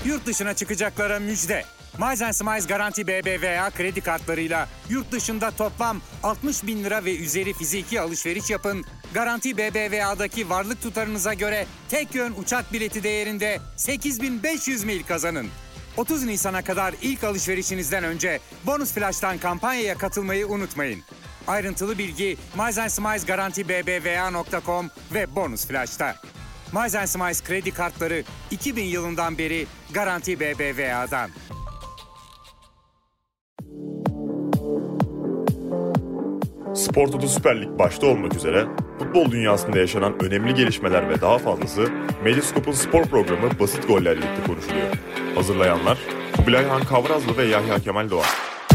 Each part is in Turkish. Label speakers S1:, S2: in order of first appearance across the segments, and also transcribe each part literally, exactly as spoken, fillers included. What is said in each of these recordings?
S1: Yurt dışına çıkacaklara müjde. Miles and Smiles Garanti B B V A kredi kartlarıyla yurt dışında toplam altmış bin lira ve üzeri fiziki alışveriş yapın. Garanti B B V A'daki varlık tutarınıza göre tek yön uçak bileti değerinde sekiz bin beş yüz mil kazanın. otuz Nisan'a kadar ilk alışverişinizden önce Bonus Flash'tan kampanyaya katılmayı unutmayın. Ayrıntılı bilgi Miles and Smiles Garanti B B V A nokta com ve Bonus Flash'ta. Miles and Smiles kredi kartları iki bin yılından beri Garanti B B V A'dan.
S2: Spor Toto Süper Lig başta olmak üzere futbol dünyasında yaşanan önemli gelişmeler ve daha fazlası Medyascope'un spor programı Basit Goller Lig'de konuşuluyor. Hazırlayanlar Kubilay Han Kavrazlı ve Yahya Kemal Doğan.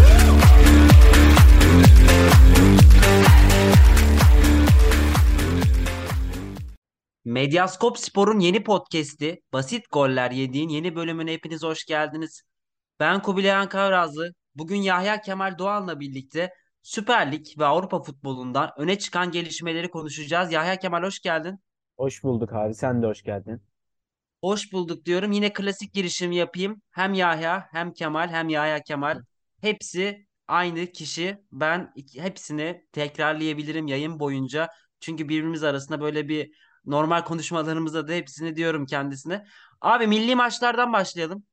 S3: Medyascope Spor'un yeni podcast'i Basit Goller Yediğin yeni bölümüne hepiniz hoş geldiniz. Ben Kubilay Kavrazlı. Bugün Yahya Kemal Doğan'la birlikte Süper Lig ve Avrupa futbolundan öne çıkan gelişmeleri konuşacağız. Yahya Kemal hoş geldin.
S4: Hoş bulduk abi. Sen de hoş geldin.
S3: Hoş bulduk diyorum. Yine klasik girişimi yapayım. Hem Yahya hem Kemal hem Yahya Kemal. Hepsi aynı kişi. Ben iki- hepsini tekrarlayabilirim yayın boyunca. Çünkü birbirimiz arasında böyle bir normal konuşmalarımızda da hepsini diyorum kendisine. Abi milli maçlardan başlayalım.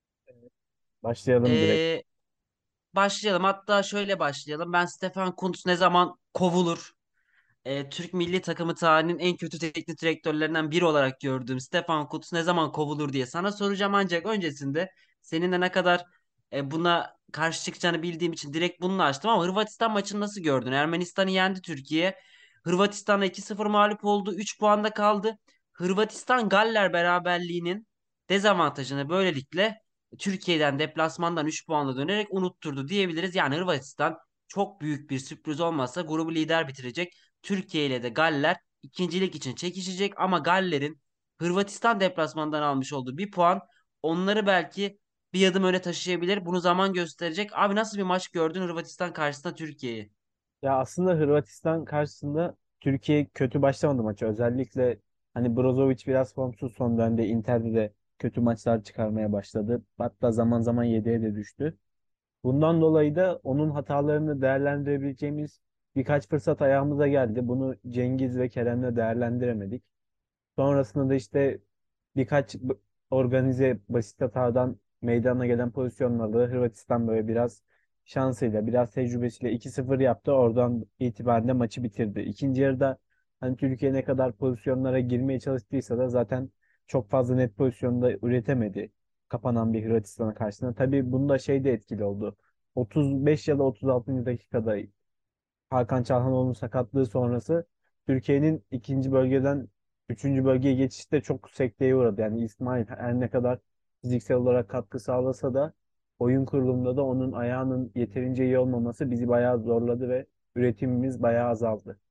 S4: Başlayalım direkt.
S3: Ee, Başlayalım. Hatta şöyle başlayalım. Ben Stefan Kuntz ne zaman kovulur? e, Türk milli takımı tarihinin en kötü teknik direktörlerinden biri olarak gördüğüm Stefan Kuntz ne zaman kovulur diye sana soracağım, ancak öncesinde seninle ne kadar e, buna karşı çıkacağını bildiğim için direkt bununla açtım, ama Hırvatistan maçını nasıl gördün? Ermenistan'ı yendi Türkiye. Hırvatistan'a iki sıfır mağlup oldu. üç puanda kaldı. Hırvatistan Galler beraberliğinin dezavantajını böylelikle Türkiye'den deplasmandan üç puanla dönerek unutturdu diyebiliriz. Yani Hırvatistan çok büyük bir sürpriz olmazsa grubu lider bitirecek. Türkiye ile de Galler ikincilik için çekişecek, ama Galler'in Hırvatistan deplasmanından almış olduğu bir puan onları belki bir adım öne taşıyabilir. Bunu zaman gösterecek. Abi nasıl bir maç gördün Hırvatistan karşısında Türkiye'yi?
S4: Ya aslında Hırvatistan karşısında Türkiye kötü başlamadı maça. Özellikle hani Brozovic biraz formsuz son dönemde Inter'de de kötü maçlar çıkarmaya başladı. Hatta zaman zaman yedeğe de düştü. Bundan dolayı da onun hatalarını değerlendirebileceğimiz birkaç fırsat ayağımıza geldi. Bunu Cengiz ve Kerem'le değerlendiremedik. Sonrasında da işte birkaç b- organize basit hatadan meydana gelen pozisyonlarda Hırvatistan böyle biraz şansıyla, biraz tecrübesiyle iki sıfır yaptı. Oradan itibaren de maçı bitirdi. İkinci yarıda hani Türkiye ne kadar pozisyonlara girmeye çalıştıysa da zaten çok fazla net pozisyonda üretemedi kapanan bir Hırvatistan'a karşısında. Tabii bunda şey de etkili oldu. otuz beş ya da otuz altıncı dakikada Hakan Çalhanoğlu'nun sakatlığı sonrası Türkiye'nin ikinci bölgeden üçüncü bölgeye geçişte çok sekteye uğradı. Yani İsmail her ne kadar fiziksel olarak katkı sağlasa da oyun kurulumunda da onun ayağının yeterince iyi olmaması bizi bayağı zorladı ve üretimimiz bayağı azaldı.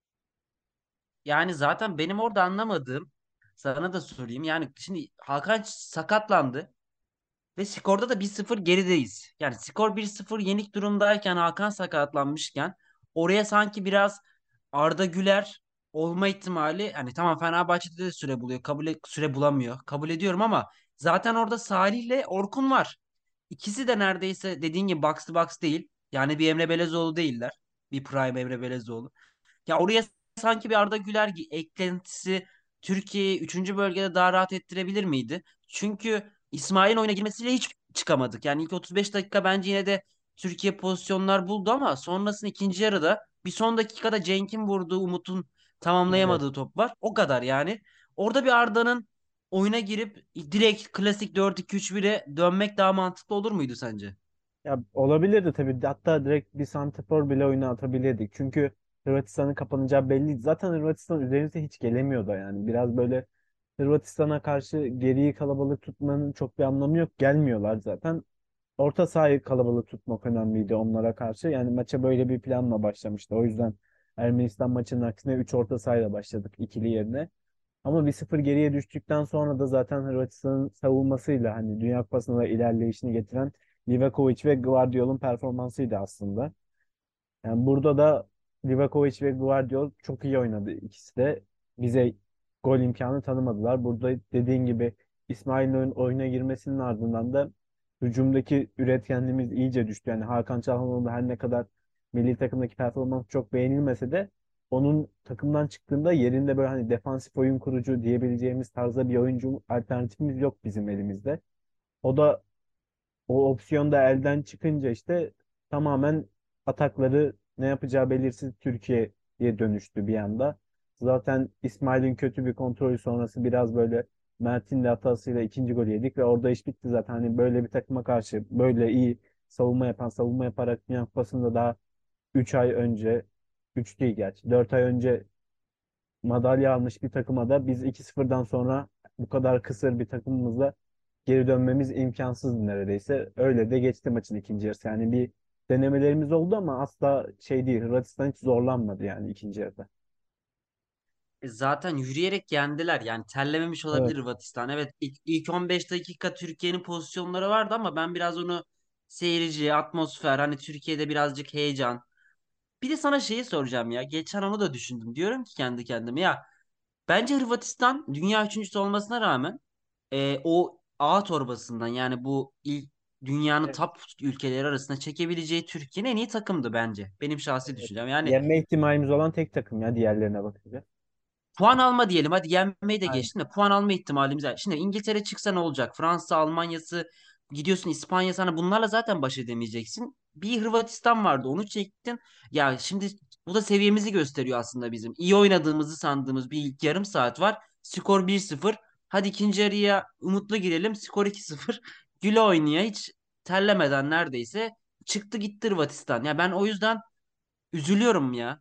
S3: Yani zaten benim orada anlamadığım, sana da sorayım. Yani şimdi Hakan sakatlandı ve skorda da bir sıfır gerideyiz. Yani skor bir sıfır yenik durumdayken, Hakan sakatlanmışken oraya sanki biraz Arda Güler olma ihtimali, hani tamam Fenerbahçe'de de süre buluyor. Kabul et- süre bulamıyor. Kabul ediyorum, ama zaten orada Salih ile Orkun var. İkisi de neredeyse dediğin gibi box to box değil. Yani bir Emre Belezoğlu değiller. Bir prime Emre Belezoğlu. Ya oraya sanki bir Arda Güler gi- eklentisi Türkiye'yi üçüncü bölgede daha rahat ettirebilir miydi? Çünkü İsmail'in oyuna girmesiyle hiç çıkamadık. Yani ilk otuz beş dakika bence yine de Türkiye pozisyonlar buldu, ama sonrasında ikinci yarıda bir son dakikada Cenk'in vurduğu, Umut'un
S4: Evet.
S3: tamamlayamadığı top var. O kadar yani. Orada bir Arda'nın oyuna girip direkt klasik dört iki üç bire dönmek daha mantıklı olur muydu sence?
S4: Ya olabilirdi tabii. Hatta direkt bir santrafor bile oyuna atabilirdik. Çünkü Hırvatistan'ın kapanacağı belliydi. Zaten Hırvatistan üzerimize hiç gelemiyordu yani. Biraz böyle Hırvatistan'a karşı geriyi kalabalık tutmanın çok bir anlamı yok. Gelmiyorlar zaten. Orta sahayı kalabalık tutmak önemliydi onlara karşı. Yani maça böyle bir planla başlamıştı. O yüzden Ermenistan maçının aksine üç orta sahayla başladık ikili yerine. Ama bir sıfır geriye düştükten sonra da zaten Hırvatistan'ın savunmasıyla hani Dünya Kupası'na da ilerleyişini getiren Livakovic ve Gvardiol'un performansıydı aslında. Yani burada da Livakovic ve Gvardiol çok iyi oynadı ikisi de. Bize gol imkanı tanımadılar. Burada dediğin gibi İsmail'in oyun- oyuna girmesinin ardından da hücumdaki üretkenliğimiz iyice düştü. Yani Hakan Çalhanoğlu her ne kadar milli takımdaki performans çok beğenilmese de onun takımdan çıktığında yerinde böyle hani defansif oyun kurucu diyebileceğimiz tarzda bir oyuncu alternatifimiz yok bizim elimizde. O da o opsiyon da elden çıkınca işte tamamen atakları ne yapacağı belirsiz Türkiye'ye dönüştü bir anda. Zaten İsmail'in kötü bir kontrolü sonrası biraz böyle Mert'in de hatasıyla ikinci golü yedik ve orada iş bitti zaten. Hani böyle bir takıma karşı böyle iyi savunma yapan, savunma yaparak Dünya Kupası'nda daha üç ay önce, üç değil gerçi, dört ay önce madalya almış bir takıma da biz iki sıfırdan sonra bu kadar kısır bir takımımızla geri dönmemiz imkansızdı neredeyse. Öyle de geçti maçın ikinci yarısı. Yani bir denemelerimiz oldu ama asla şey değil. Hırvatistan hiç zorlanmadı yani ikinci yarıda.
S3: E, Zaten yürüyerek yendiler. Yani terlememiş
S4: Evet.
S3: olabilir Hırvatistan. Evet, ilk, ilk on beş dakika Türkiye'nin pozisyonları vardı ama ben biraz onu seyirci, atmosfer, hani Türkiye'de birazcık heyecan. Bir de sana şeyi soracağım ya. Geçen onu da düşündüm. Diyorum ki kendi kendime ya, bence Hırvatistan dünya üçüncüsü olmasına rağmen e, o A torbasından, yani bu ilk dünyanın
S4: Evet.
S3: top ülkeleri arasında çekebileceği Türkiye'nin en iyi takımdı bence. Benim şahsi
S4: Evet.
S3: düşüncem. Yani
S4: Yenme ihtimalimiz olan tek takım ya diğerlerine bakınca.
S3: puan alma diyelim, hadi yenmeyi de
S4: Aynen.
S3: geçtim de puan alma ihtimalimiz var. Şimdi İngiltere çıksa ne olacak? Fransa, Almanya'sı, gidiyorsun İspanya, sana bunlarla zaten baş edemeyeceksin. Bir Hırvatistan vardı, onu çektin. Ya şimdi bu da seviyemizi gösteriyor aslında bizim. İyi oynadığımızı sandığımız bir ilk yarım saat var. Skor bir sıfır. Hadi ikinci yarıya umutlu girelim. Skor iki sıfır. Güle oynaya, hiç terlemeden neredeyse çıktı gitti Hırvatistan. Ya ben o yüzden üzülüyorum ya.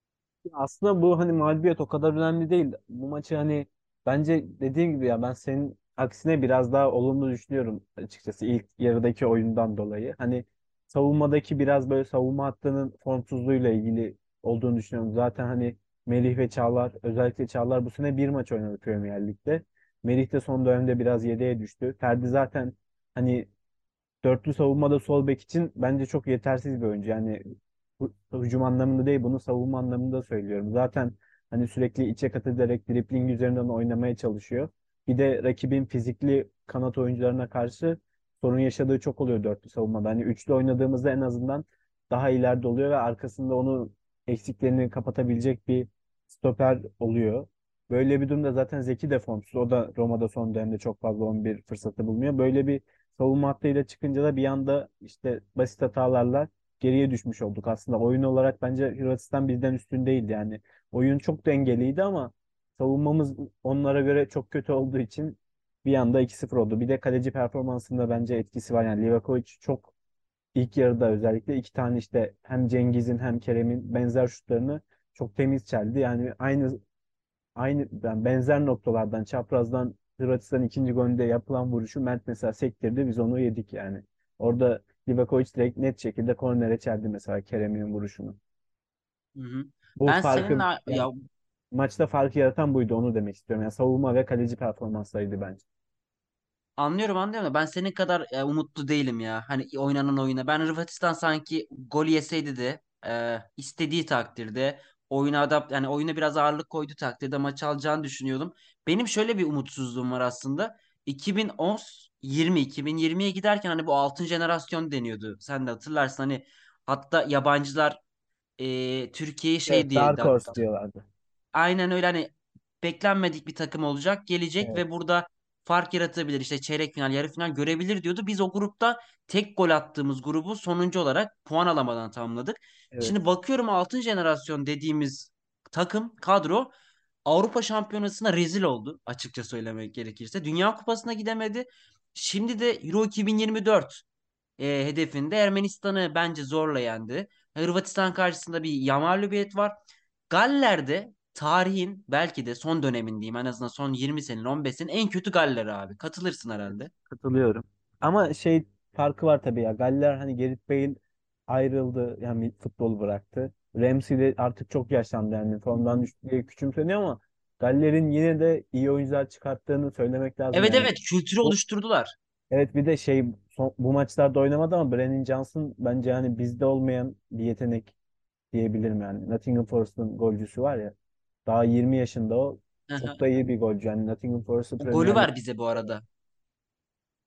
S4: Aslında bu hani mağlubiyet o kadar önemli değil. Bu maçı hani bence dediğim gibi ya ben senin aksine biraz daha olumlu düşünüyorum açıkçası ilk yarıdaki oyundan dolayı. Hani savunmadaki biraz böyle savunma hattının formsuzluğuyla ilgili olduğunu düşünüyorum. Zaten hani Melih ve Çağlar, özellikle Çağlar bu sene bir maç oynadı Premier Lig'de. Melih de son dönemde biraz yedeğe düştü. Ferdi zaten hani dörtlü savunmada sol bek için bence çok yetersiz bir oyuncu. Yani hu- hücum anlamında değil, bunu savunma anlamında söylüyorum. Zaten hani sürekli içe kat ederek dribling üzerinden oynamaya çalışıyor. Bir de rakibin fizikli kanat oyuncularına karşı sorun yaşadığı çok oluyor dörtlü savunmada. Hani üçlü oynadığımızda en azından daha ileride oluyor ve arkasında onu eksiklerini kapatabilecek bir stoper oluyor. Böyle bir durumda zaten Zeki de formsuz. O da Roma'da son dönemde çok fazla on bir fırsatı bulmuyor. Böyle bir savunma hattıyla çıkınca da bir anda işte basit hatalarla geriye düşmüş olduk. Aslında oyun olarak bence Hırvatistan bizden üstün değildi yani. Oyun çok dengeliydi ama savunmamız onlara göre çok kötü olduğu için bir anda iki sıfır oldu. Bir de kaleci performansında bence etkisi var. Yani Livakovic çok ilk yarıda özellikle iki tane işte hem Cengiz'in hem Kerem'in benzer şutlarını çok temiz çeldi. Yani aynı aynı yani benzer noktalardan çaprazdan Hırvatistan ikinci golünde yapılan vuruşu Mert mesela sektirdi, biz onu yedik yani. Orada Livakovic direkt net şekilde kornere çeldi mesela Kerem'in vuruşunu.
S3: Hı hı.
S4: Bu
S3: Ben
S4: farkı
S3: seninle
S4: yani
S3: ya,
S4: maçta farkı yaratan buydu, onu demek istiyorum. Yani savunma ve kaleci performanslarıydı bence.
S3: anlıyorum anlıyorum da ben senin kadar e, umutlu değilim ya. Hani oynanan oyuna. Ben Hırvatistan sanki gol yeseydi de e, istediği takdirde oyuna adapt, yani oyuna biraz ağırlık koydu takdirde maç alacağını düşünüyordum. Benim şöyle bir umutsuzluğum var aslında. iki bin on yirmi iki bin yirmiye giderken hani bu altın jenerasyon deniyordu. Sen de hatırlarsın, hani hatta yabancılar e, Türkiye'yi şey
S4: Evet,
S3: diye
S4: Dark
S3: da,
S4: Horse diyorlardı.
S3: aynen öyle, hani beklenmedik bir takım olacak, gelecek
S4: Evet,
S3: ve burada fark yaratabilir, işte çeyrek final, yarı final görebilir diyordu. Biz o grupta tek gol attığımız grubu sonuncu olarak puan alamadan tamamladık.
S4: evet.
S3: Şimdi bakıyorum altın jenerasyon dediğimiz takım, kadro Avrupa Şampiyonası'na rezil oldu açıkça söylemek gerekirse. Dünya Kupası'na gidemedi. Şimdi de Euro iki bin yirmi dört e, hedefinde Ermenistan'ı bence zorla yendi. Hırvatistan karşısında bir ya mağlubiyet var. Galler'de tarihin belki de son dönemin diyeyim, en azından son yirmi senenin, on beş senenin en kötü Galler'i abi. Katılırsın
S4: Evet,
S3: herhalde.
S4: katılıyorum. Ama şey farkı var tabii ya. Galler hani Gareth Bale ayrıldı. Yani futbolu bıraktı. Ramsey de artık çok yaşlandı yani.
S3: Hı
S4: Formdan
S3: hı.
S4: düştü diye küçümseniyor ama Galler'in yine de iyi oyuncular çıkarttığını söylemek lazım
S3: Evet
S4: yani.
S3: evet, kültürü
S4: Bu,
S3: oluşturdular.
S4: evet bir de şey son- bu maçlarda oynamadı ama Brennan Johnson bence hani bizde olmayan bir yetenek diyebilirim yani. Nottingham Forest'ın golcüsü var ya. Daha yirmi yaşında o.
S3: Hı
S4: Çok
S3: hı.
S4: da iyi bir golcü. Yani Nottingham Forest'ı
S3: O golü
S4: Premier Lig.
S3: var bize bu arada.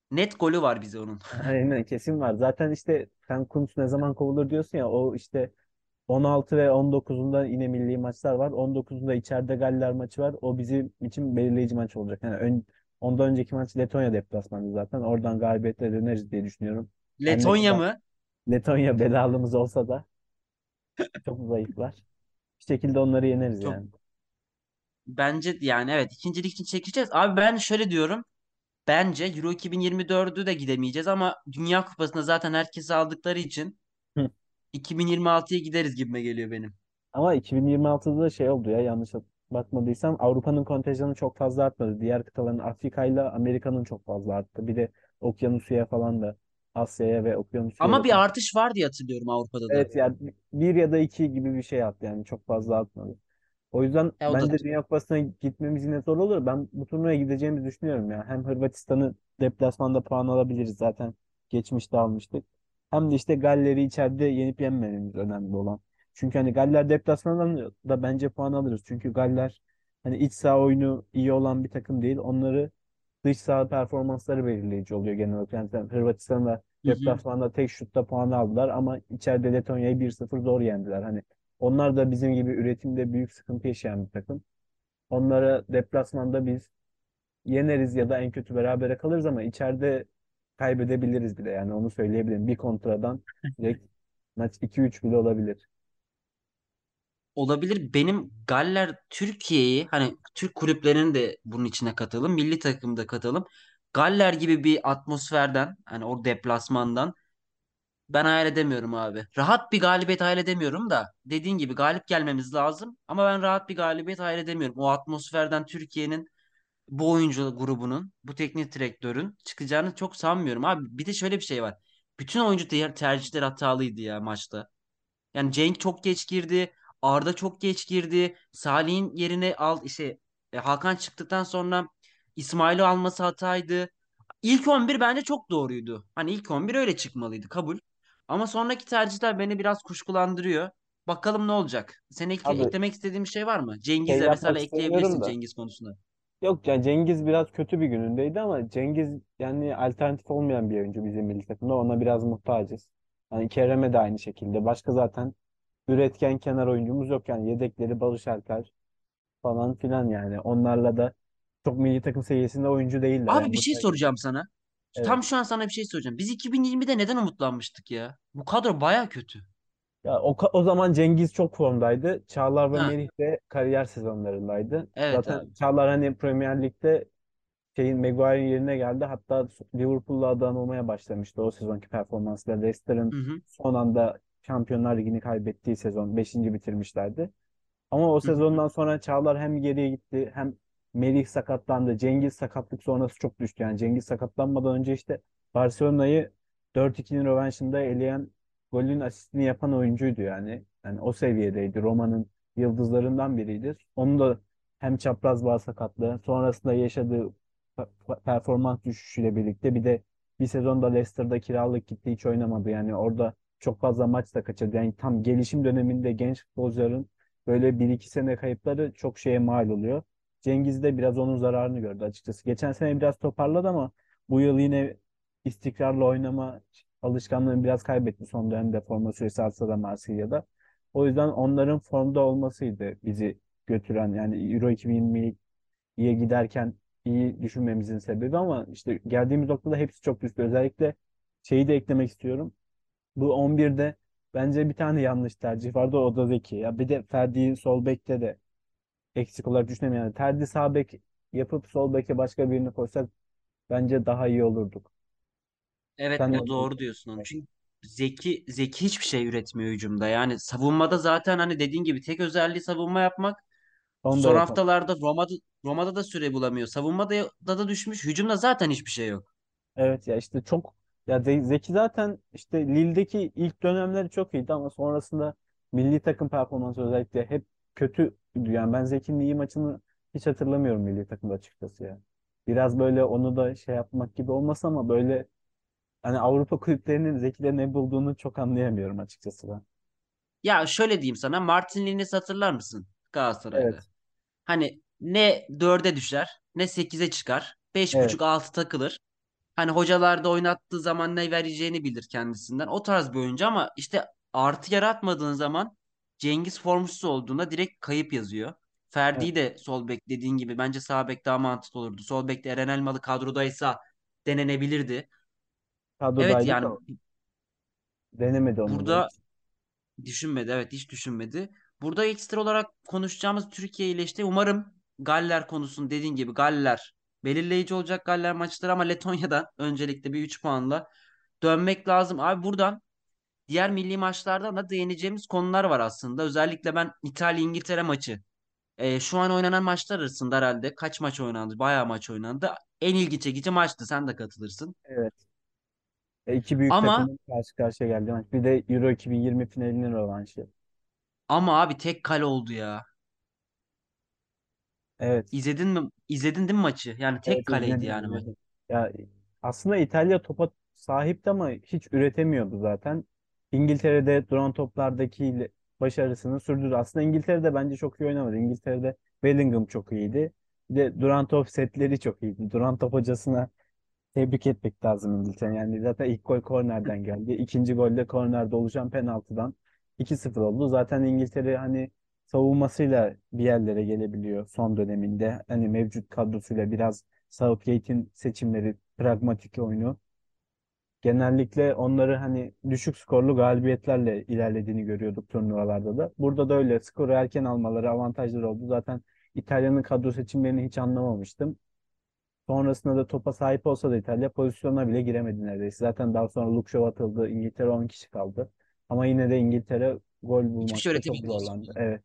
S3: Net golü var bize onun.
S4: Aynen, kesin var. Zaten işte sen Kuntz ne zaman kovulur diyorsun ya, o işte on altı ve on dokuzunda yine milli maçlar var. on dokuzunda içeride Galler maçı var. O bizim için belirleyici maç olacak. Yani ön, ondan önceki maç Letonya deplasmanı zaten. Oradan galibiyetle döneriz diye düşünüyorum. Her ne
S3: Letonya
S4: kadar
S3: mı?
S4: Letonya belalımız olsa da çok zayıflar. Bir şekilde onları yeneriz
S3: Çok
S4: yani.
S3: bence yani evet, ikincilik için çekeceğiz. Abi ben şöyle diyorum. Bence Euro iki bin yirmi dördü de gidemeyeceğiz ama Dünya Kupası'nda zaten herkesi aldıkları için
S4: Hı.
S3: iki bin yirmi altıya gideriz gibime geliyor benim.
S4: Ama iki bin yirmi altıda da şey oldu ya, yanlış bakmadıysam Avrupa'nın kontenjanı çok fazla artmadı. Diğer kıtaların, Afrika ile Amerika'nın çok fazla arttı. Bir de Okyanusya'ya falan da, Asya'ya ve Okyanusya'ya
S3: Ama
S4: da.
S3: bir artış var diye hatırlıyorum Avrupa'da da.
S4: Evet yani bir ya da iki gibi bir şey attı, yani çok fazla atmadı. O yüzden
S3: E o da
S4: bence Dünya Kupası'na gitmemiz yine zor olur. Ben bu turnuvaya gideceğimizi düşünüyorum ya. Hem Hırvatistan'ı deplasmanda puan alabiliriz, zaten geçmişte almıştık. Hem de işte Galler'i içeride yenip yenmememiz önemli olan. Çünkü hani Galler deplasmandan da bence puan alırız. Çünkü Galler hani iç saha oyunu iyi olan bir takım değil. Onları dış saha performansları belirleyici oluyor genel olarak. Yani sen Hırvatistan'da
S3: hı hı.
S4: deplasmanda tek şutta puan aldılar ama içeride Letonya'yı bir sıfır zor yendiler. Hani onlar da bizim gibi üretimde büyük sıkıntı yaşayan bir takım. Onları deplasmanda biz yeneriz ya da en kötü berabere kalırız ama içeride kaybedebiliriz bile. Yani onu söyleyebilirim. Bir kontradan direkt maç iki üç bile olabilir.
S3: Olabilir. Benim Galler Türkiye'yi, hani Türk kulüplerinin de bunun içine katalım. Milli takımda katalım. Galler gibi bir atmosferden, hani o deplasmandan ben hayal edemiyorum abi. Rahat bir galibiyet hayal edemiyorum da dediğin gibi galip gelmemiz lazım. Ama ben rahat bir galibiyet hayal edemiyorum. O atmosferden Türkiye'nin, bu oyuncu grubunun, bu teknik direktörün çıkacağını çok sanmıyorum. Abi bir de şöyle bir şey var. Bütün oyuncu ter- tercihleri hatalıydı ya maçta. Yani Cenk çok geç girdi. Arda çok geç girdi. Salih'in yerine al işte, e, Hakan çıktıktan sonra İsmail'i alması hataydı. İlk on bir bence çok doğruydu. Hani ilk on bir öyle çıkmalıydı, kabul. Ama sonraki tercihler beni biraz kuşkulandırıyor. Bakalım ne olacak? Senin ekle-
S4: Abi
S3: eklemek istediğin bir şey var mı?
S4: şey
S3: Cengiz'e mesela
S4: yapmak
S3: ekleyebilirsin,
S4: istemiyorum da.
S3: Cengiz konusunda.
S4: Yok ya, Cengiz biraz kötü bir günündeydi ama Cengiz yani alternatif olmayan bir oyuncu bizim milli takımda. Ona biraz muhtacız. Hani Kerem'e de aynı şekilde. Başka zaten üretken kenar oyuncumuz yok yani, yedekleri Barış Alper falan filan yani. Onlarla da çok milli takım seviyesinde oyuncu değiller
S3: Abi
S4: yani.
S3: bir şey
S4: Bunlara gerek
S3: soracağım
S4: yok.
S3: sana.
S4: Evet.
S3: Tam şu an sana bir şey soracağım. Biz iki bin yirmide neden umutlanmıştık ya? Bu kadro baya kötü.
S4: Ya o, ka- o zaman Cengiz çok formdaydı. Çağlar ve
S3: Ha,
S4: Melih de kariyer sezonlarındaydı.
S3: evet
S4: Zaten
S3: abi.
S4: Çağlar hani Premier Lig'de şeyin Maguire'in yerine geldi. Hatta Liverpool'la adı anılmaya başlamıştı o sezonki performansla.
S3: Hı
S4: Leicester'ın
S3: hı.
S4: son anda Şampiyonlar Ligi'ni kaybettiği sezon beşinci bitirmişlerdi. Ama o
S3: Hı hı.
S4: sezondan sonra Çağlar hem geriye gitti hem Melih sakatlandı. Cengiz sakatlık sonrası çok düştü. Yani Cengiz sakatlanmadan önce işte Barcelona'yı dört ikinin rövanşında eleyen, golün asistini yapan oyuncuydu yani. Yani o seviyedeydi. Roma'nın yıldızlarından biriydi. Onun da hem çapraz bağ sakatlığı sonrasında yaşadığı pe- performans düşüşüyle birlikte bir de bir sezonda Leicester'da kiralık gitti, hiç oynamadı. Yani orada çok fazla maç da kaçırdı. Yani tam gelişim döneminde genç futbolcuların böyle bir iki sene kayıpları çok şeye mal oluyor. Cengiz de biraz onun zararını gördü açıkçası. Geçen sene biraz toparladı ama bu yıl yine istikrarlı oynama alışkanlığını biraz kaybetti son dönemde, forma süresi artsa da Marsilya'da. O yüzden onların formda olmasıydı bizi götüren, yani Euro iki bin yirmiye giderken iyi düşünmemizin sebebi, ama işte geldiğimiz noktada hepsi çok düştü. Özellikle şeyi de eklemek istiyorum. Bu on birde bence bir tane yanlış tercih vardı. O da Zeki. Ya bir de Ferdi'yi sol bekte de eksik olarak düşünüyorum. Yani Ferdi sağ bek yapıp sol beke başka birini koysak bence daha iyi olurduk.
S3: Evet,
S4: Sen ne
S3: o doğru
S4: düşünüyorsun?
S3: diyorsun onu. Çünkü Zeki Zeki hiçbir şey üretmiyor hücumda. Yani savunmada zaten hani dediğin gibi tek özelliği savunma yapmak.
S4: Onu da
S3: Son
S4: yapalım.
S3: haftalarda Roma'da Roma'da da süre bulamıyor. Savunmada da, da düşmüş. Hücumda zaten hiçbir şey yok.
S4: Evet ya işte çok, ya Ze- Zeki zaten işte Lille'deki ilk dönemleri çok iyiydi ama sonrasında milli takım performansı özellikle hep kötü. Yani ben Zeki'nin iyi maçını hiç hatırlamıyorum milli takımda açıkçası ya. Biraz böyle onu da şey yapmak gibi olmasa ama böyle hani Avrupa kulüplerinin Zeki'de ne bulduğunu çok anlayamıyorum açıkçası ben.
S3: Ya şöyle diyeyim sana, Martinelli'ni hatırlar mısın Galatasaray'da?
S4: Evet.
S3: Hani ne dörde düşer ne sekize çıkar. Beş
S4: Evet.
S3: buçuk altı takılır. Hani hocalar da oynattığı zaman ne vereceğini bilir kendisinden. O tarz bir oyuncu ama işte artı yaratmadığın zaman Cengiz formsuz olduğunda direkt kayıp yazıyor.
S4: Evet,
S3: Ferdi'yi de sol bek dediğin gibi bence sağ bek daha mantıklı olurdu. Sol bekte Eren Elmalı kadrodaysa denenebilirdi. Evet
S4: kadrodaydı da
S3: yani
S4: denemedi onu da
S3: burada
S4: hiç.
S3: düşünmedi. Evet hiç düşünmedi. Burada ekstra olarak konuşacağımız Türkiye ile işte umarım Galler konusunu dediğin gibi Galler belirleyici olacak Galler maçları ama Letonya'dan öncelikle bir üç puanla dönmek lazım. Abi buradan diğer milli maçlardan da değineceğimiz konular var aslında. Özellikle ben İtalya-İngiltere maçı. E, şu an oynanan maçlar arasında herhalde kaç maç oynandı? Bayağı maç oynandı. En ilgi çekici maçtı. Sen de katılırsın.
S4: Evet. E, iki büyük
S3: Ama
S4: takımın karşı karşıya geldi maç. Bir de Euro iki bin yirmi finalinin rövanşı.
S3: ama abi tek kale oldu ya.
S4: Evet.
S3: İzledin mi? İzledin değil mi maçı? Yani tek
S4: Evet,
S3: kaleydi
S4: izledim
S3: yani maç.
S4: izledim. Ya aslında İtalya topa sahipti ama hiç üretemiyordu zaten. İngiltere'de duran toplardaki başarısını sürdürdü. Aslında İngiltere'de bence çok iyi oynamadı. İngiltere'de Bellingham çok iyiydi. Bir de duran top setleri çok iyiydi. Duran top hocasına tebrik etmek lazım İngiltere. Yani zaten ilk gol kornerden geldi. İkinci gol de kornerde oluşan penaltıdan iki sıfır oldu. Zaten İngiltere hani savunmasıyla bir yerlere gelebiliyor son döneminde. Hani mevcut kadrosuyla biraz Southgate'in seçimleri, pragmatik oyunu genellikle onları hani düşük skorlu galibiyetlerle ilerlediğini görüyorduk turnuvalarda da. Burada da öyle skoru erken almaları avantajları oldu. Zaten İtalya'nın kadro seçimlerini hiç anlamamıştım. Sonrasında da topa sahip olsa da İtalya pozisyona bile giremedi neredeyse. Zaten daha sonra Luke Shaw atıldı. İngiltere on kişi kaldı. Ama yine de İngiltere gol
S3: Hiçbir şey
S4: bulmakta çok
S3: üretemedi hiçbir
S4: zorlandı.
S3: şey.
S4: Evet.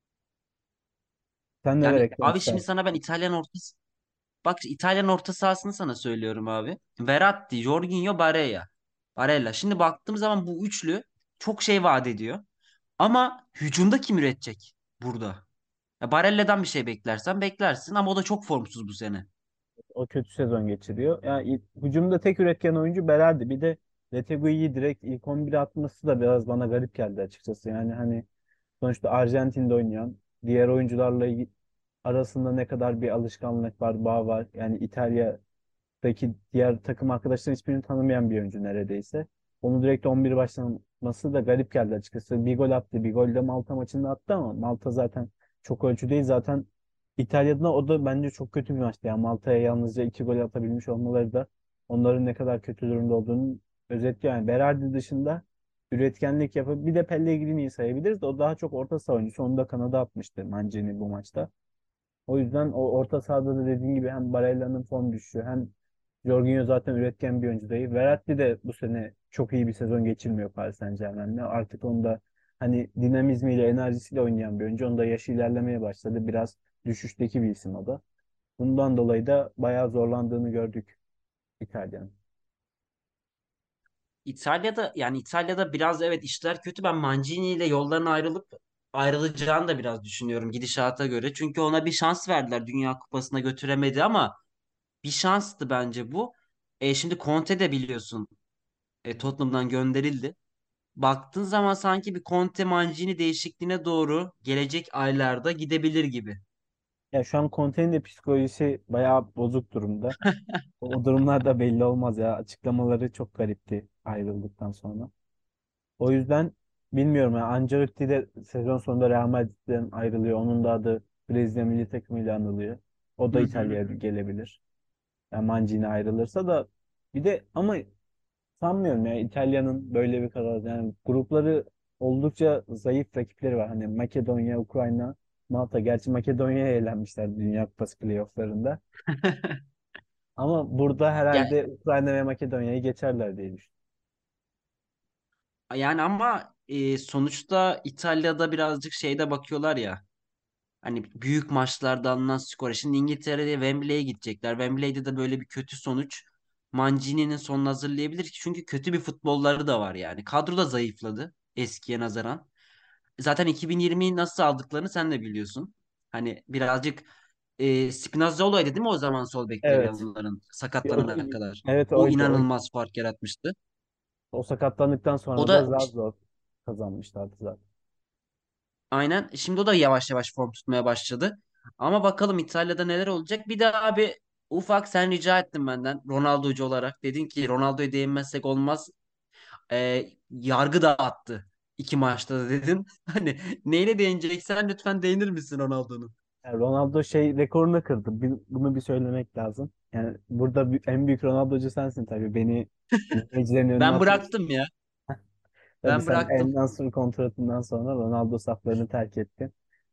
S4: Sen neler
S3: Yani
S4: eklemek
S3: abi şimdi
S4: istersin?
S3: sana ben İtalyan orta bak İtalyan orta sahasını sana söylüyorum abi. Verratti, Jorginho, Barella. Barella. Şimdi baktığım zaman bu üçlü çok şey vaat ediyor. Ama hücumda kim üretecek burada? Ya Barella'dan bir şey beklersen beklersin ama o da çok formsuz bu sene.
S4: O kötü sezon geçiriyor. Yani ilk- hücumda tek üretken oyuncu Berardi. Bir de Retegui'yi direkt ilk on bire atması da biraz bana garip geldi açıkçası. Yani hani sonuçta Arjantin'de oynayan diğer oyuncularla ilgi- arasında ne kadar bir alışkanlık var, bağ var. Yani İtalya Peki diğer takım arkadaşların hiçbirini tanımayan bir oyuncu neredeyse. Onu direkt on bir başlaması da garip geldi açıkçası. Bir gol attı. Bir gol de Malta maçında attı ama Malta zaten çok ölçü değil. Zaten İtalya'da o da bence çok kötü bir maçtı. Yani Malta'ya yalnızca iki gol atabilmiş olmaları da onların ne kadar kötü durumda olduğunu özetliyor. Yani Berardi dışında üretkenlik yapıp bir de Pellegrini'yi sayabiliriz de o daha çok orta saha oyuncusu. Onu da kanada atmıştı Mancini bu maçta. O yüzden o orta sahada da dediğin gibi hem Barella'nın form düşüşü hem Jorginho zaten üretken bir oyuncu değil. Verratti de bu sene çok iyi bir sezon geçirmiyor Paris Saint-Germain'le. Artık onu da hani dinamizmiyle, enerjisiyle oynayan bir oyuncu. Onda yaşı ilerlemeye başladı. Biraz düşüşteki bir isim o da. Bundan dolayı da bayağı zorlandığını gördük İtalya'nın.
S3: İtalya'da yani İtalya'da biraz evet işler kötü. Ben Mancini ile yolların ayrılıp ayrılacağını da biraz düşünüyorum gidişata göre. Çünkü ona bir şans verdiler. Dünya Kupası'na götüremedi ama bir şanstı bence bu. E, şimdi Conte de biliyorsun e, Tottenham'dan gönderildi. Baktığın zaman sanki bir Conte Mancini değişikliğine doğru gelecek aylarda gidebilir gibi.
S4: Ya şu an Conte'nin de psikolojisi bayağı bozuk durumda. O, o durumlar da belli olmaz ya. Açıklamaları çok garipti ayrıldıktan sonra. O yüzden bilmiyorum yani Ancelotti de sezon sonunda Real Madrid'den ayrılıyor. Onun da adı Brezilya milli takımıyla anılıyor. O
S3: Hı
S4: da
S3: hı.
S4: İtalya'ya gelebilir. Yani Mancini ayrılırsa da bir de ama sanmıyorum ya İtalya'nın böyle bir karar yani grupları oldukça zayıf rakipleri var. Hani Makedonya, Ukrayna, Malta. Gerçi Makedonya'ya elenmişler Dünya Kupası playofflarında. Ama burada
S3: Ya,
S4: herhalde Ukrayna ve Makedonya'yı geçerler diye düşünüyorum.
S3: yani ama e, sonuçta İtalya'da birazcık şeyde bakıyorlar ya. Hani büyük maçlarda alınan skora. Şimdi İngiltere'de Wembley'e gidecekler. Wembley'de de böyle bir kötü sonuç Mancini'nin sonunu hazırlayabilir ki. Çünkü kötü bir futbolları da var yani. Kadro da zayıfladı eskiye nazaran. Zaten iki bin yirmiyi nasıl aldıklarını sen de biliyorsun. Hani birazcık e, Spinazzolo'ydu değil mi o zaman sol bekleri
S4: Evet.
S3: onların
S4: O,
S3: sakatlanana kadar.
S4: evet
S3: O
S4: oydu. O,
S3: inanılmaz fark yaratmıştı.
S4: o sakatlandıktan
S3: O
S4: sonra da
S3: da
S4: zar zor kazanmışlardı zaten.
S3: aynen. Şimdi o da yavaş yavaş form tutmaya başladı. Ama bakalım İtalya'da neler olacak. Bir de abi Ufak sen rica ettin benden Ronaldo'cu olarak. Dedin ki Ronaldo'ya değinmezsek olmaz. Ee, yargı dağıttı iki maçta da dedin. Hani neyle değineceksen lütfen değinir misin Ronaldo'nun?
S4: Yani Ronaldo şey rekorunu kırdı. Bir- bunu bir söylemek lazım. Yani burada bü- en büyük Ronaldo'cu sensin tabii. Beni izleyicilerin önüne
S3: Ben
S4: atıyorsun.
S3: bıraktım ya.
S4: Tabii
S3: Ben
S4: sen
S3: bıraktım.
S4: El Nassr kontratından sonra Ronaldo saflarını terk ettin.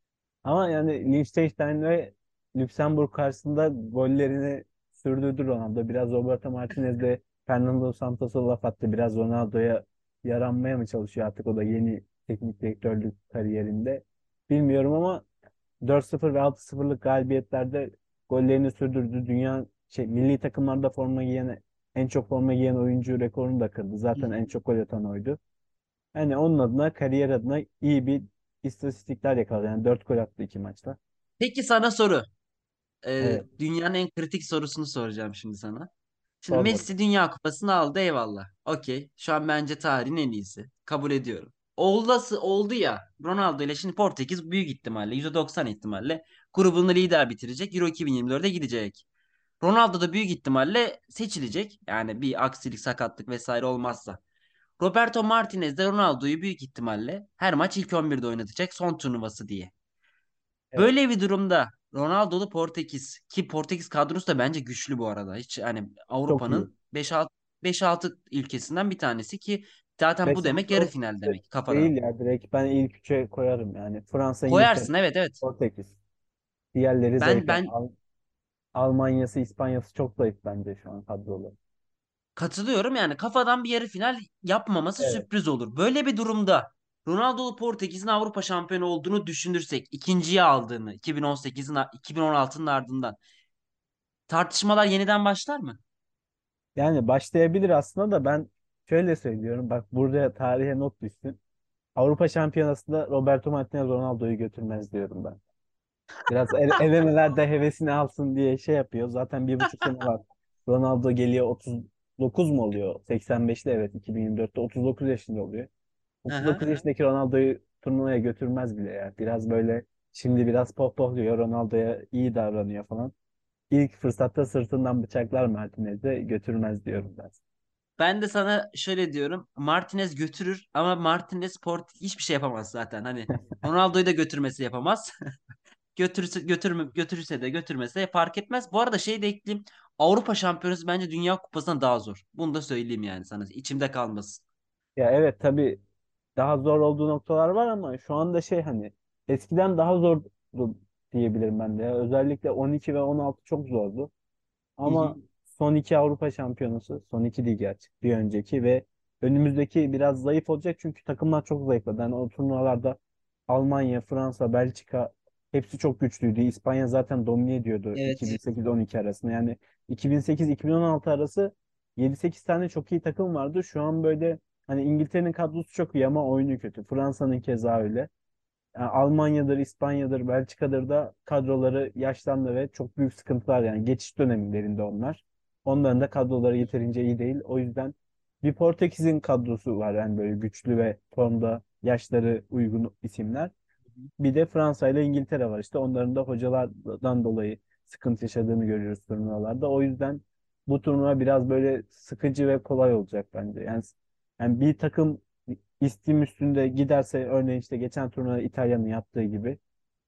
S4: Ama yani Liechtenstein ve Lüksemburg karşısında gollerini sürdürdü Ronaldo. Biraz Roberto Martinez de Fernando Santos'a laf attı. Biraz Ronaldo'ya yaranmaya mı çalışıyor artık o da yeni teknik direktörlük kariyerinde. Bilmiyorum ama dört sıfır ve altı sıfırlık galibiyetlerde gollerini sürdürdü. Dünya şey, milli takımlarda forma giyen en çok forma giyen oyuncu rekorunu da kırdı. Zaten en çok gol atan oydu. Yani onun adına kariyer adına iyi bir istatistikler yakaladı. Yani dört gol attı iki maçta.
S3: Peki sana soru. Ee,
S4: Evet,
S3: dünyanın en kritik sorusunu soracağım şimdi sana. Şimdi
S4: sor bakalım.
S3: Messi Dünya Kupası'nı aldı eyvallah. Okey. Şu an bence tarihin en iyisi. Kabul ediyorum. Oldası oldu ya. Ronaldo ile şimdi Portekiz büyük ihtimalle yüzde doksan ihtimalle grubunu lider bitirecek. Euro iki bin yirmi dörde gidecek. Ronaldo da büyük ihtimalle seçilecek. Yani bir aksilik, sakatlık vesaire olmazsa. Roberto Martinez de Ronaldo'yu büyük ihtimalle her maç ilk on birde oynatacak son turnuvası diye.
S4: Evet,
S3: Böyle bir durumda Ronaldo'lu Portekiz ki Portekiz kadrosu da bence güçlü bu arada. Hiç hani
S4: çok iyi.
S3: Avrupa'nın beş altı beş altı ülkesinden bir tanesi ki zaten bu
S4: beş
S3: demek
S4: altı
S3: yarı
S4: o
S3: final
S4: de-
S3: demek kafadan.
S4: değil ya, direkt ben ilk üçe koyarım yani. Fransa, İngiltere,
S3: Koyarsın, evet, evet.
S4: Portekiz. Diğerleri zayıf
S3: Ben
S4: yani.
S3: ben
S4: Al- Almanya'sı, İspanya'sı çok zayıf bence şu an kadrolu.
S3: katılıyorum yani kafadan bir yarı final yapmaması
S4: Evet.
S3: sürpriz olur. Böyle bir durumda Ronaldo'lu Portekiz'in Avrupa şampiyonu olduğunu düşünürsek ikinciyi aldığını iki bin on sekizin iki bin on altının ardından tartışmalar yeniden başlar mı?
S4: Yani başlayabilir aslında da ben şöyle söylüyorum. Bak burada tarihe not düşsün. Avrupa Şampiyonası'nda Roberto Martinez Ronaldo'yu götürmez diyorum ben. Biraz ele- elemelerde hevesini alsın diye şey yapıyor. Zaten bir buçuk sene var. Ronaldo geliyor otuz dokuz mu oluyor? seksen beşte, evet, iki bin yirmi dörtte otuz dokuz yaşında oluyor.
S3: Hı hı.
S4: otuz dokuz yaşındaki Ronaldo'yu turnuvaya götürmez bile ya. Biraz böyle şimdi biraz pohpohluyor. Ronaldo'ya iyi davranıyor falan. İlk fırsatta sırtından bıçaklar Martinez'e götürmez diyorum ben.
S3: Ben de sana şöyle diyorum. Martinez götürür ama Martinez Port hiçbir şey yapamaz zaten. Hani Ronaldo'yu da götürmesi yapamaz. Götürürse götürme, götürürse de götürmese de fark etmez. Bu arada şey de ekleyeyim. Avrupa Şampiyonası bence Dünya Kupası'ndan daha zor. Bunu da söyleyeyim yani sana. İçimde kalmasın.
S4: Ya evet, tabii daha zor olduğu noktalar var ama şu anda şey hani eskiden daha zordu diyebilirim ben de. Ya. Özellikle on iki ve on altı çok zordu.
S3: Hı hı.
S4: Ama son iki Avrupa Şampiyonası, son iki değil gerçi bir önceki ve önümüzdeki biraz zayıf olacak çünkü takımlar çok zayıfladı. Yani o turnuvalarda Almanya, Fransa, Belçika hepsi çok güçlüydü. İspanya zaten domine ediyordu
S3: Evet.
S4: iki bin sekiz on iki arasında. Yani iki bin sekiz-iki bin on altı arası yedi sekiz tane çok iyi takım vardı. Şu an böyle hani İngiltere'nin kadrosu çok iyi ama oyunu kötü. Fransa'nın keza öyle. Yani Almanya'dır, İspanya'dır, Belçika'dır da kadroları yaşlandı ve çok büyük sıkıntılar yani geçiş dönemlerinde onlar. Onların da kadroları yeterince iyi değil. O yüzden bir Portekiz'in kadrosu var yani böyle güçlü ve formda yaşları uygun isimler. Bir de Fransa ile İngiltere var işte onların da hocalardan dolayı sıkıntı yaşadığını görüyoruz turnuvalarda. O yüzden bu turnuva biraz böyle sıkıcı ve kolay olacak bence. Yani, yani bir takım istim üstünde giderse örneğin işte geçen turnuvada İtalya'nın yaptığı gibi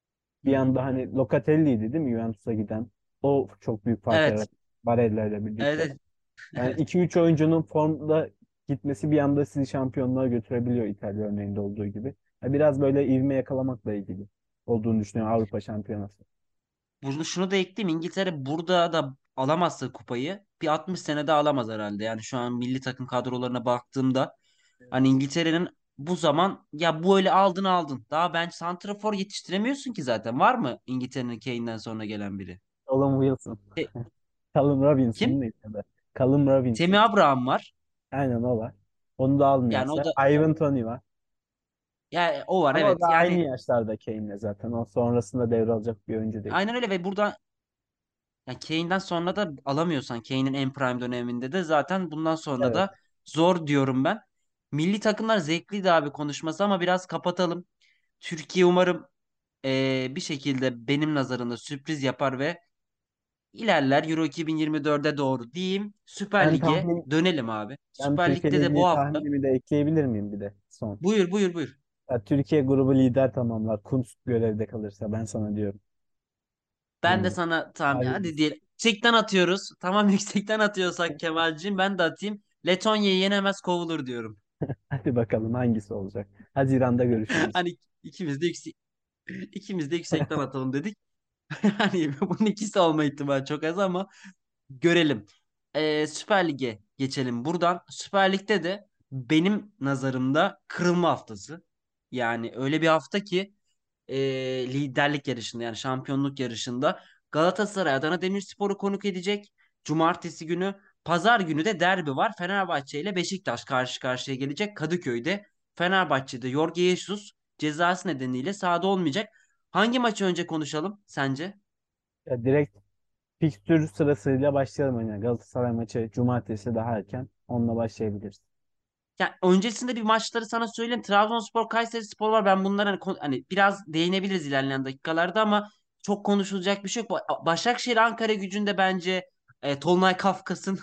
S3: Hı
S4: bir
S3: hı.
S4: anda hani Locatelli'ydi değil mi Juventus'a giden? O çok büyük fark
S3: Evet.
S4: yarattı Barella ile birlikte.
S3: Evet.
S4: Yani
S3: Evet.
S4: iki üç oyuncunun formda gitmesi bir anda sizi şampiyonluğa götürebiliyor İtalya örneğinde olduğu gibi. Yani biraz böyle ivme yakalamakla ilgili olduğunu düşünüyorum Avrupa Şampiyonası.
S3: Bunu şunu da ekleyeyim. İngiltere burada da alamazsa kupayı bir altmış senede alamaz herhalde. Yani şu an milli takım kadrolarına baktığımda hani İngiltere'nin bu zaman ya bu öyle aldın aldın. Daha bence santrafor yetiştiremiyorsun ki zaten. Var mı İngiltere'nin Kane'den sonra gelen biri?
S4: Callum Wilson.
S3: E,
S4: Callum Robinson
S3: kim?
S4: neyse de. Callum
S3: Temi
S4: Robinson.
S3: Abraham var.
S4: Aynen o var. Onu da
S3: Yani o
S4: almıyorsa.
S3: da
S4: Ivan Toney var.
S3: yani o var
S4: Ama o da
S3: evet.
S4: aynı
S3: Yani
S4: yaşlarda Kane'le zaten. O sonrasında devralacak bir oyuncu değil.
S3: aynen öyle ve burada yani Kane'den sonra da alamıyorsan Kane'in en prime döneminde de zaten bundan sonra
S4: Evet.
S3: da zor diyorum ben. Milli takımlar zevkliydi abi konuşması ama biraz kapatalım. Türkiye umarım eee, bir şekilde benim nazarımda sürpriz yapar ve İlerler Euro iki bin yirmi dörde doğru diyeyim. Süper
S4: Ben
S3: Lig'e
S4: tahmin
S3: dönelim abi.
S4: ben
S3: Süper
S4: Türkiye
S3: Lig'de
S4: ile
S3: de bu
S4: ilgili
S3: hafta.
S4: tahminimi de ekleyebilir miyim bir de son?
S3: Buyur buyur buyur.
S4: Ya, Türkiye grubu lider tamamlar. Kuntz görevde kalırsa ben sana diyorum.
S3: Ben de
S4: Yani
S3: sana tamam hadi
S4: hayırlısı.
S3: diyelim. Yüksekten atıyoruz. Tamam yüksekten atıyorsak Kemal'cim ben de atayım. Letonya'yı yenemez kovulur diyorum.
S4: Hadi bakalım hangisi olacak. Haziran'da görüşürüz.
S3: Hani ikimiz de yüksek, ikimiz de yüksekten atalım dedik. Hani bunun ikisi olma ihtimali çok az ama görelim. Ee, Süper Lig'e geçelim buradan. Süper Lig'de de benim nazarımda kırılma haftası. Yani öyle bir hafta ki e, liderlik yarışında yani şampiyonluk yarışında Galatasaray Adana Demirspor'u konuk edecek. Cumartesi günü, pazar günü de derbi var. Fenerbahçe ile Beşiktaş karşı karşıya gelecek Kadıköy'de. Fenerbahçe'de Jorge Jesus cezası nedeniyle sahada olmayacak. Hangi maçı önce konuşalım sence?
S4: Ya direkt fikstür sırasıyla başlayalım. Yani Galatasaray maçı cumartesi daha erken. Onunla başlayabiliriz.
S3: Yani öncesinde bir maçları sana söyleyeyim. Trabzonspor, Kayserispor var. Ben bunlara hani, kon- hani biraz değinebiliriz ilerleyen dakikalarda ama çok konuşulacak bir şey yok. Ba- Başakşehir Ankara Gücü'nde bence e, Tolunay Kafkas'ın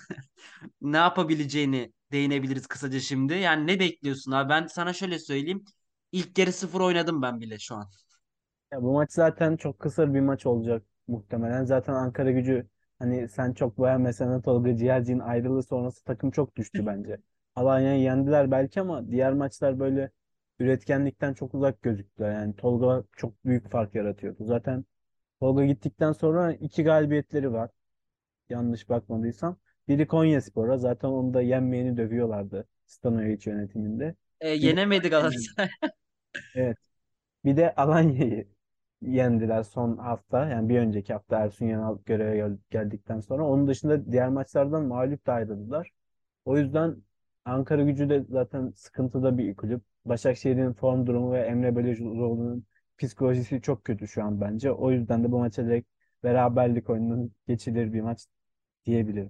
S3: ne yapabileceğini değinebiliriz kısaca şimdi. Yani ne bekliyorsun abi? Ben sana şöyle söyleyeyim. İlk yarı sıfır oynadım ben bile şu an.
S4: Ya bu maç zaten çok kısır bir maç olacak muhtemelen. Zaten Ankara Gücü, hani sen çok beğenmesen de, Tolga Ciğerci'nin ayrılığı sonrası takım çok düştü bence. Alanya'yı yendiler belki ama diğer maçlar böyle üretkenlikten çok uzak gözüktüler. Yani Tolga çok büyük fark yaratıyordu. Zaten Tolga gittikten sonra iki galibiyetleri var. Yanlış bakmadıysam. Biri Konyaspor'a. Zaten onu da yenmeyeni dövüyorlardı Stanojevic yönetiminde.
S3: E,
S4: Bir de
S3: yenemedi
S4: Alanya'nın,
S3: Galatasaray.
S4: evet. Bir de Alanya'yı yendiler son hafta. Yani bir önceki hafta Ersun Yanal göreve gel- geldikten sonra. Onun dışında diğer maçlardan mağlup da ayrıldılar. O yüzden Ankara Gücü de zaten sıkıntıda bir kulüp. Başakşehir'in form durumu ve Emre Belözoğlu'nun psikolojisi çok kötü şu an bence. O yüzden de bu maça direkt beraberlik oyununun geçilir bir maç diyebilirim.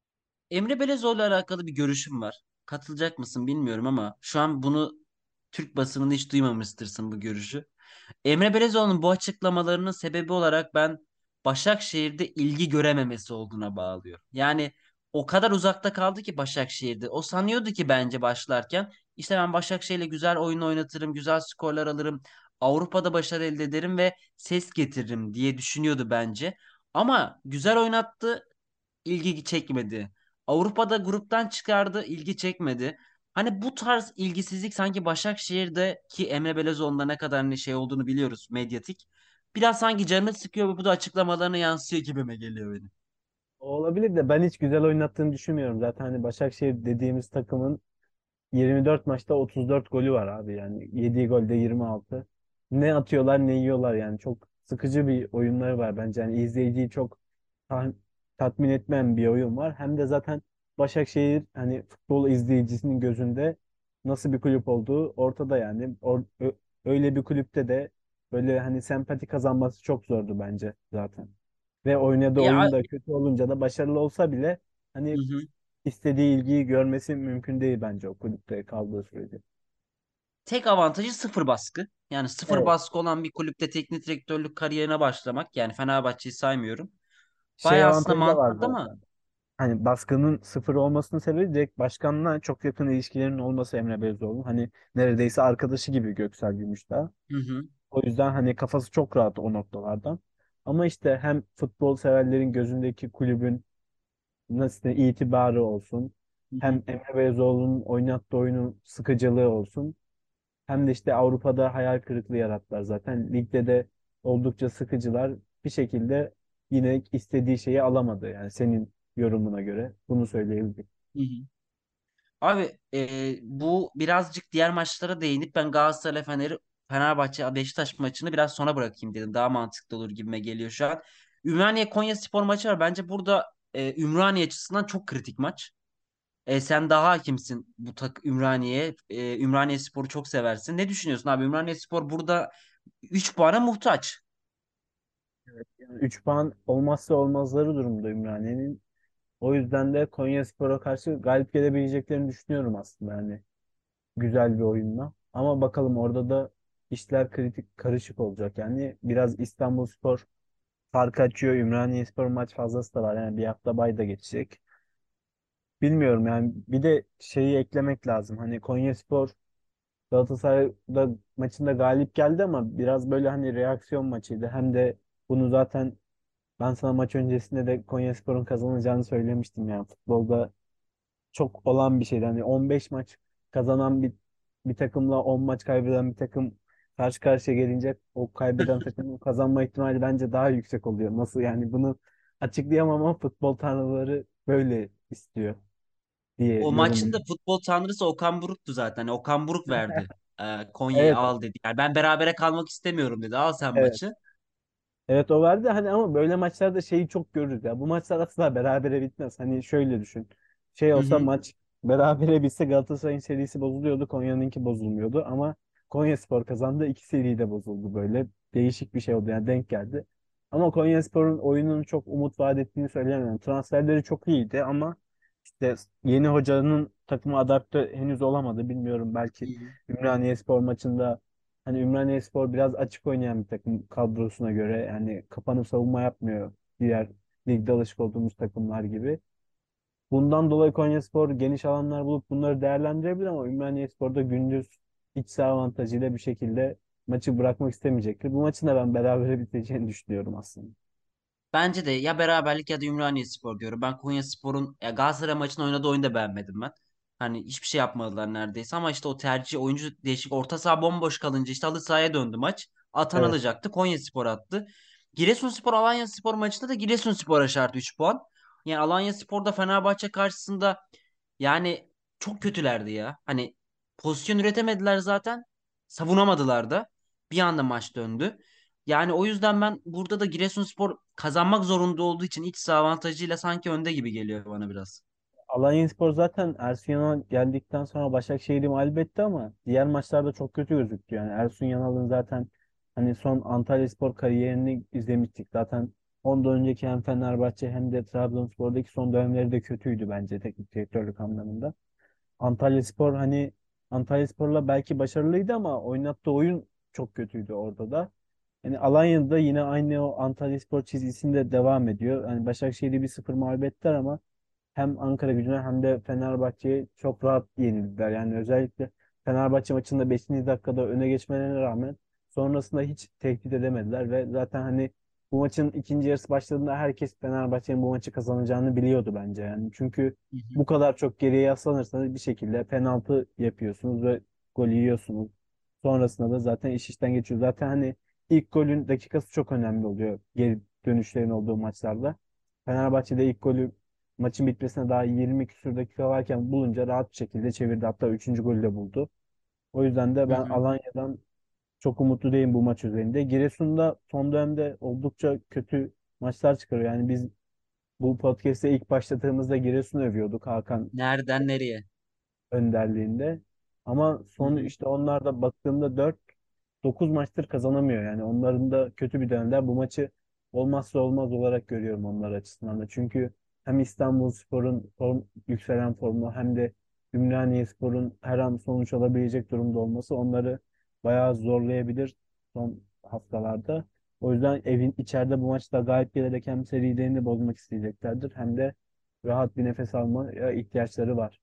S3: Emre Belezoğlu'yla alakalı bir görüşüm var. Katılacak mısın bilmiyorum ama şu an bunu Türk basınında hiç duymamıştırsın bu görüşü. Emre Belezoğlu'nun bu açıklamalarının sebebi olarak ben Başakşehir'de ilgi görememesi olduğuna bağlıyorum. Yani o kadar uzakta kaldı ki Başakşehir'de. O sanıyordu ki bence başlarken işte ben Başakşehir'le güzel oyun oynatırım, güzel skorlar alırım, Avrupa'da başarı elde ederim ve ses getiririm diye düşünüyordu bence. Ama güzel oynattı, ilgi çekmedi. Avrupa'da gruptan çıkardı, ilgi çekmedi. Hani bu tarz ilgisizlik sanki Başakşehir'de ki Emre Belezoğlu'nda ne kadar ne şey olduğunu biliyoruz medyatik. Biraz sanki canını sıkıyor ve bu da açıklamalarına yansıyor gibime geliyor benim.
S4: O olabilir de ben hiç güzel oynattığını düşünmüyorum. Zaten hani Başakşehir dediğimiz takımın yirmi dört maçta otuz dört golü var abi, yani yediği golde yirmi altı. Ne atıyorlar ne yiyorlar, yani çok sıkıcı bir oyunları var bence. Yani izleyiciyi çok ta- tatmin etmeyen bir oyun var. Hem de zaten Başakşehir hani futbol izleyicisinin gözünde nasıl bir kulüp olduğu ortada yani. Or- ö- öyle bir kulüpte de böyle hani sempati kazanması çok zordu bence zaten. Ve oynadığı
S3: Ya,
S4: oyun da kötü olunca da başarılı olsa bile
S3: hı
S4: hani
S3: hı.
S4: istediği ilgiyi görmesi mümkün değil bence o kulüpte kaldığı sürece.
S3: Tek avantajı sıfır baskı. Yani sıfır
S4: Evet.
S3: baskı olan bir kulüpte teknik direktörlük kariyerine başlamak. Yani Fenerbahçe'yi saymıyorum.
S4: Şey
S3: Bayağı aslında
S4: avantajı da var
S3: mantıklı ama.
S4: zaten. Hani baskının sıfır olmasının sebebi direkt başkanla çok yakın ilişkilerinin olması Emre Belözoğlu. Hani neredeyse arkadaşı gibi Göksel Gümüşdağ.
S3: Hı hı.
S4: O yüzden hani kafası çok rahat o noktalardan. Ama işte hem futbol severlerin gözündeki kulübün nasıl diyeyim, itibarı olsun.
S3: Hı hı.
S4: Hem Emre Belözoğlu'nun oynattığı oyunun sıkıcılığı olsun. Hem de işte Avrupa'da hayal kırıklığı yarattılar zaten. Ligde de oldukça sıkıcılar. Bir şekilde yine istediği şeyi alamadı. Yani senin yorumuna göre bunu söyleyebilirim.
S3: Hı hı. Abi e, bu birazcık diğer maçlara değinip ben Galatasaray Fener'i Fenerbahçe Beşiktaş maçını biraz sona bırakayım dedim. Daha mantıklı olur gibime geliyor şu an. Ümraniye Konyaspor maçı var. Bence burada e, Ümraniye açısından çok kritik maç. E, sen daha hakimsin bu tak Ümraniye'ye. E, Ümraniye Spor'u çok seversin. Ne düşünüyorsun abi? Ümraniye Spor burada üç puana muhtaç.
S4: Evet. Yani üç puan olmazsa olmazları durumda Ümraniye'nin. O yüzden de Konyaspor'a karşı galip gelebileceklerini düşünüyorum aslında. Yani güzel bir oyunla. Ama bakalım, orada da işler kritik karışık olacak. Yani biraz İstanbulspor fark açıyor. Ümraniyespor maç fazlası da var. Yani bir hafta bay da geçecek. Bilmiyorum yani, bir de şeyi eklemek lazım. Hani Konyaspor Galatasaray'da maçında galip geldi ama biraz böyle hani reaksiyon maçıydı. Hem de bunu zaten ben sana maç öncesinde de Konyaspor'un kazanacağını söylemiştim yani. Futbolda çok olan bir şeydi. Hani on beş maç kazanan bir bir takımla on maç kaybeden bir takım karşı karşıya gelince o kaybeden takımın kazanma ihtimali bence daha yüksek oluyor. Nasıl yani, bunu açıklayamam ama futbol tanrıları böyle istiyor diye
S3: O maçın da
S4: yorumluyorum.
S3: futbol tanrısı Okan Buruk'tu zaten. Okan Buruk verdi. Ee, Konya'yı
S4: Evet,
S3: al dedi. Yani ben berabere kalmak istemiyorum dedi. Al sen
S4: evet.
S3: maçı.
S4: Evet, o verdi hani, ama böyle maçlarda şeyi çok görürüz ya. Bu maçlar asla berabere bitmez. Hani şöyle düşün. Şey
S3: Hı
S4: olsa,
S3: hı.
S4: maç berabere bitse Galatasaray'ın serisi bozuluyordu. Konya'nınki bozulmuyordu ama Konyaspor kazandı. İki seri de bozuldu böyle. Değişik bir şey oldu yani, denk geldi. Ama Konyaspor'un oyunun çok umut vaat ettiğini söyleyemem. Transferleri çok iyiydi ama işte yeni hocanın takıma adapte henüz olamadı. Bilmiyorum,
S3: Hı
S4: belki
S3: hı.
S4: Ümraniyespor maçında. Hani Ümraniyespor biraz açık oynayan bir takım kadrosuna göre. Yani kapanıp savunma yapmıyor diğer ligde alışık olduğumuz takımlar gibi. Bundan dolayı Konyaspor geniş alanlar bulup bunları değerlendirebilir ama Ümraniyespor da gündüz iç saha avantajıyla bir şekilde maçı bırakmak istemeyecektir. Bu maçın da ben berabere biteceğini düşünüyorum aslında.
S3: Bence de ya beraberlik ya da Ümraniyespor diyorum. Ben Konyaspor'un ya Galatasaray maçını oynadığı oyunu da beğenmedim ben. Hani hiçbir şey yapmadılar neredeyse ama işte o tercih oyuncu değişik orta saha bomboş kalınca işte halı sahaya döndü maç. Atan
S4: Evet.
S3: alacaktı. Konyaspor attı. Giresunspor Alanyaspor maçında da Giresunspor'a şart üç puan. Yani Alanyaspor da Fenerbahçe karşısında yani çok kötülerdi ya. Hani pozisyon üretemediler zaten. Savunamadılar da. Bir anda maç döndü. Yani o yüzden ben burada da Giresunspor kazanmak zorunda olduğu için iç saha avantajıyla sanki önde gibi geliyor bana biraz.
S4: Alanyaspor zaten Ersun Yanal geldikten sonra Başakşehir'i mağlup etti ama diğer maçlarda çok kötü gözüktü. Yani Ersun Yanal'ın zaten hani son Antalyaspor kariyerini izlemiştik. Zaten ondan önceki hem Fenerbahçe hem de Trabzonspor'daki son dönemleri de kötüydü bence teknik direktörlük anlamında. Antalyaspor hani Antalyaspor'la belki başarılıydı ama oynattığı oyun çok kötüydü orada da. Yani Alanya'da yine aynı o Antalyaspor çizgisinde devam ediyor. Hani Başakşehir'i bir sıfır mağlup ettiler ama hem Ankara Gücü'ne hem de Fenerbahçe'ye çok rahat yenildiler. Yani özellikle Fenerbahçe maçında beşinci dakikada öne geçmelerine rağmen sonrasında hiç tehdit edemediler ve zaten hani bu maçın ikinci yarısı başladığında herkes Fenerbahçe'nin bu maçı kazanacağını biliyordu bence. Yani çünkü
S3: Hı hı.
S4: bu kadar çok geriye yaslanırsanız bir şekilde penaltı yapıyorsunuz ve gol yiyorsunuz. Sonrasında da zaten iş işten geçiyor. Zaten hani ilk golün dakikası çok önemli oluyor geri dönüşlerin olduğu maçlarda. Fenerbahçe'de ilk golü maçın bitmesine daha yirmi küsur dakika varken bulunca rahat bir şekilde çevirdi. Hatta üçüncü golü de buldu. O yüzden de
S3: Hı
S4: ben
S3: hı.
S4: Alanya'dan çok umutlu değilim bu maç üzerinde. Giresun'da son dönemde oldukça kötü maçlar çıkarıyor. Yani biz bu podcast'te ilk başladığımızda Giresun'u övüyorduk Hakan
S3: Nereden nereye?
S4: önderliğinde. Ama
S3: Hı
S4: son
S3: hı.
S4: işte onlar da baktığımda dört dokuz maçtır kazanamıyor. Yani onların da kötü bir dönemler. Bu maçı olmazsa olmaz olarak görüyorum onlar açısından da. Çünkü hem İstanbulspor'un form, yükselen formu hem de Ümraniyespor'un her an sonuç alabilecek durumda olması onları bayağı zorlayabilir son haftalarda. O yüzden evin içeride bu maçta galip gelerek hem serilerini bozmak isteyeceklerdir hem de rahat bir nefes almaya ihtiyaçları var.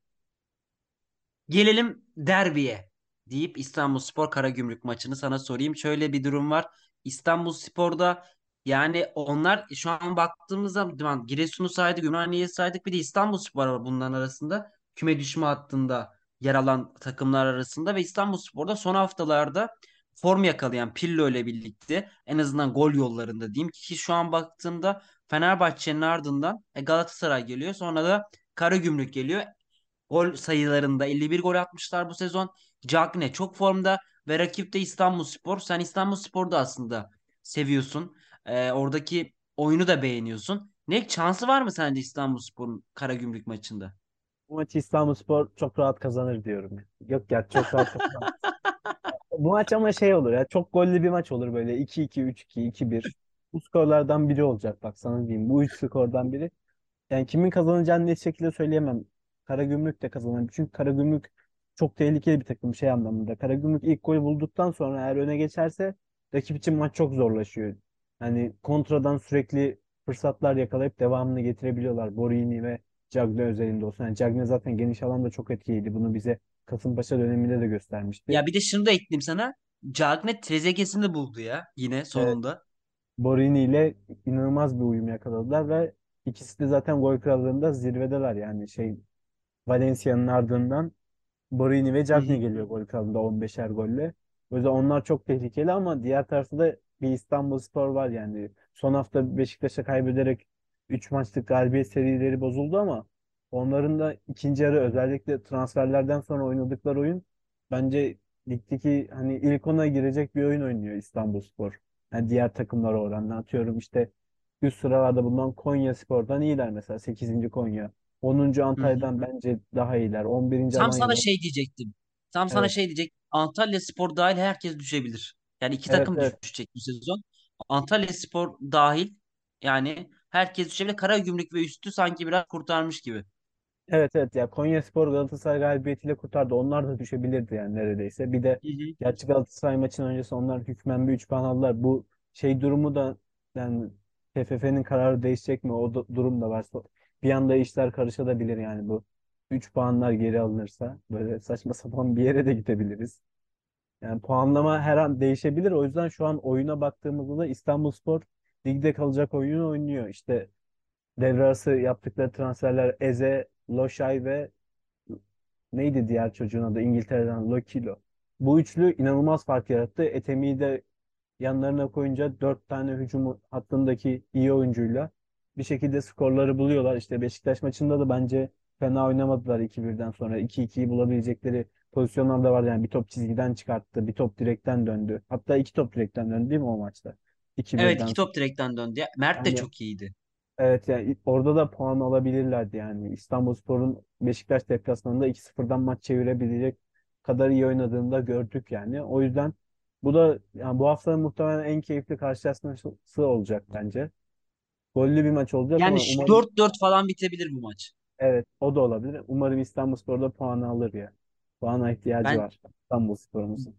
S3: Gelelim derbiye deyip İstanbulspor Karagümrük maçını sana sorayım. Şöyle bir durum var. İstanbulspor'da yani onlar şu an baktığımız zaman Giresun'u saydık, Ümraniye'yi saydık. Bir de İstanbulspor var bunların arasında. Küme düşme hattında yer alan takımlar arasında ve İstanbulspor'da son haftalarda form yakalayan Pirlo ile birlikte en azından gol yollarında diyeyim ki şu an baktığımda Fenerbahçe'nin ardından e, Galatasaray geliyor. Sonra da Karagümrük geliyor. Gol sayılarında elli bir gol atmışlar bu sezon. Cagne çok formda ve rakip de İstanbulspor. Sen İstanbulspor'u da aslında seviyorsun. Ee, oradaki oyunu da beğeniyorsun. Ne şansı var mı sence İstanbulspor'un Karagümrük maçında?
S4: Bu maçı İstanbulspor çok rahat kazanır diyorum. Yok ya, çok rahat kazanır. Bu maç ama şey olur ya, çok gollü bir maç olur böyle iki iki, üç iki, iki bir. Bu skorlardan biri olacak, bak sana diyeyim. Bu üç skordan biri. Yani kimin kazanacağını net şekilde söyleyemem. Karagümrük de kazanır. Çünkü Karagümrük çok tehlikeli bir takım şey anlamında. Karagümrük ilk golü bulduktan sonra eğer öne geçerse rakip için maç çok zorlaşıyor. Hani kontradan sürekli fırsatlar yakalayıp devamını getirebiliyorlar. Borini ve Cagne özelinde olsun. Yani Cagne zaten geniş alanda çok etkiliydi. Bunu bize Kasımpaşa döneminde de göstermişti.
S3: Ya bir de şunu da ekleyeyim sana. Cagne Trezeguet'ini de buldu ya yine
S4: Evet,
S3: sonunda.
S4: Borini ile inanılmaz bir uyum yakaladılar ve ikisi de zaten gol krallığında zirvedeler. Yani şey Valencia'nın ardından Borini ve
S3: Hı
S4: Cagney
S3: hı.
S4: geliyor gol kralında on beşer golle. O yüzden onlar çok tehlikeli ama diğer tarafta da bir İstanbulspor var yani. Son hafta Beşiktaş'a kaybederek üç maçlık galibiyet serileri bozuldu ama onların da ikinci yarı özellikle transferlerden sonra oynadıkları oyun bence ligdeki hani ilk ona girecek bir oyun oynuyor İstanbulspor. Yani diğer takımlara oranla atıyorum işte üst sıralarda bulunan Konyaspor'dan iyiler mesela sekizinci Konya. onuncu
S3: Hı hı.
S4: Antalya'dan bence daha iyiler. on birinci
S3: Tam sana
S4: Alanya'dan.
S3: şey diyecektim. Tam sana
S4: Evet.
S3: şey diyecek. Antalya Spor dahil herkes düşebilir. Yani iki
S4: Evet,
S3: takım
S4: evet.
S3: düşecek bu sezon. Antalya Spor dahil yani herkes düşebilir. Karagümrük ve üstü sanki biraz kurtarmış gibi.
S4: Evet, evet. Ya Konyaspor Galatasaray galibiyetiyle kurtardı. Onlar da düşebilirdi yani neredeyse. Bir de
S3: Hı hı.
S4: gerçi Galatasaray maçının öncesi onlar hükmen bir üç puan aldılar. Bu şey durumu da yani T F F'nin kararı değişecek mi? O da, durum da var. So- Bir anda işler karışabilir yani bu üç puanlar geri alınırsa. Böyle saçma sapan bir yere de gidebiliriz. Yani puanlama her an değişebilir. O yüzden şu an oyuna baktığımızda da İstanbulspor ligde kalacak oyunu oynuyor. İşte devre arası yaptıkları transferler Eze, Loşay ve neydi diğer çocuğun adı İngiltere'den Lokilo. Bu üçlü inanılmaz fark yarattı. Etemi'yi de yanlarına koyunca dört tane hücum hattındaki iyi oyuncuyla bir şekilde skorları buluyorlar. İşte Beşiktaş maçında da bence fena oynamadılar iki birden sonra. iki ikiyi bulabilecekleri pozisyonlar da vardı. Yani bir top çizgiden çıkarttı, bir top direkten döndü. Hatta iki top direkten döndü değil mi o maçta? iki
S3: Evet,
S4: birden
S3: iki
S4: sonra.
S3: top direkten döndü. Ya, Mert de
S4: Yani
S3: çok iyiydi.
S4: evet yani orada da puan alabilirlerdi yani. İstanbulspor'un Beşiktaş deplasmanında iki sıfırdan maç çevirebilecek kadar iyi oynadığını da gördük yani. O yüzden bu da yani bu haftanın muhtemelen en keyifli karşılaşması olacak bence. Gollü bir maç olacak
S3: Yani
S4: ama
S3: şu
S4: umarım
S3: dört dört falan bitebilir bu maç.
S4: evet o da olabilir. Umarım İstanbulspor da puanı alır ya. Puana ihtiyacı
S3: Ben
S4: var İstanbulspor'umuzun.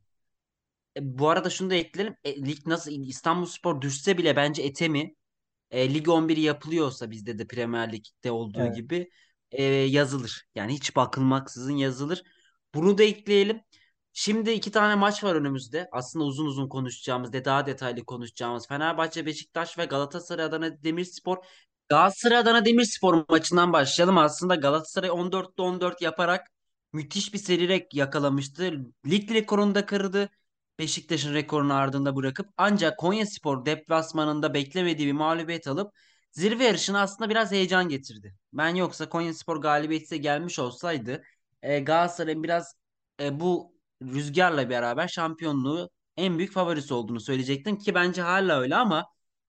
S3: e, bu arada şunu da ekleyelim. E, lig nasıl İstanbulspor düşse bile bence Etemi E, Lig on biri yapılıyorsa bizde de Premier Lig'de olduğu
S4: Evet.
S3: gibi e, yazılır. Yani hiç bakılmaksızın yazılır. Bunu da ekleyelim. Şimdi iki tane maç var önümüzde. Aslında uzun uzun konuşacağımız, de daha detaylı konuşacağımız Fenerbahçe, Beşiktaş ve Galatasaray Adana Demirspor. Galatasaray Adana Demirspor maçından başlayalım. Aslında Galatasaray on dörtte on dört yaparak müthiş bir seri rek- yakalamıştı. Lig rekorunu da kırdı. Beşiktaş'ın rekorunu ardında bırakıp ancak Konyaspor deplasmanında beklemediği bir mağlubiyet alıp zirve yarışına aslında biraz heyecan getirdi. Ben yoksa Konyaspor galibiyeti gelmiş olsaydı e, Galatasaray'ın biraz e, bu rüzgarla beraber şampiyonluğu en büyük favorisi olduğunu söyleyecektim ki bence hala öyle ama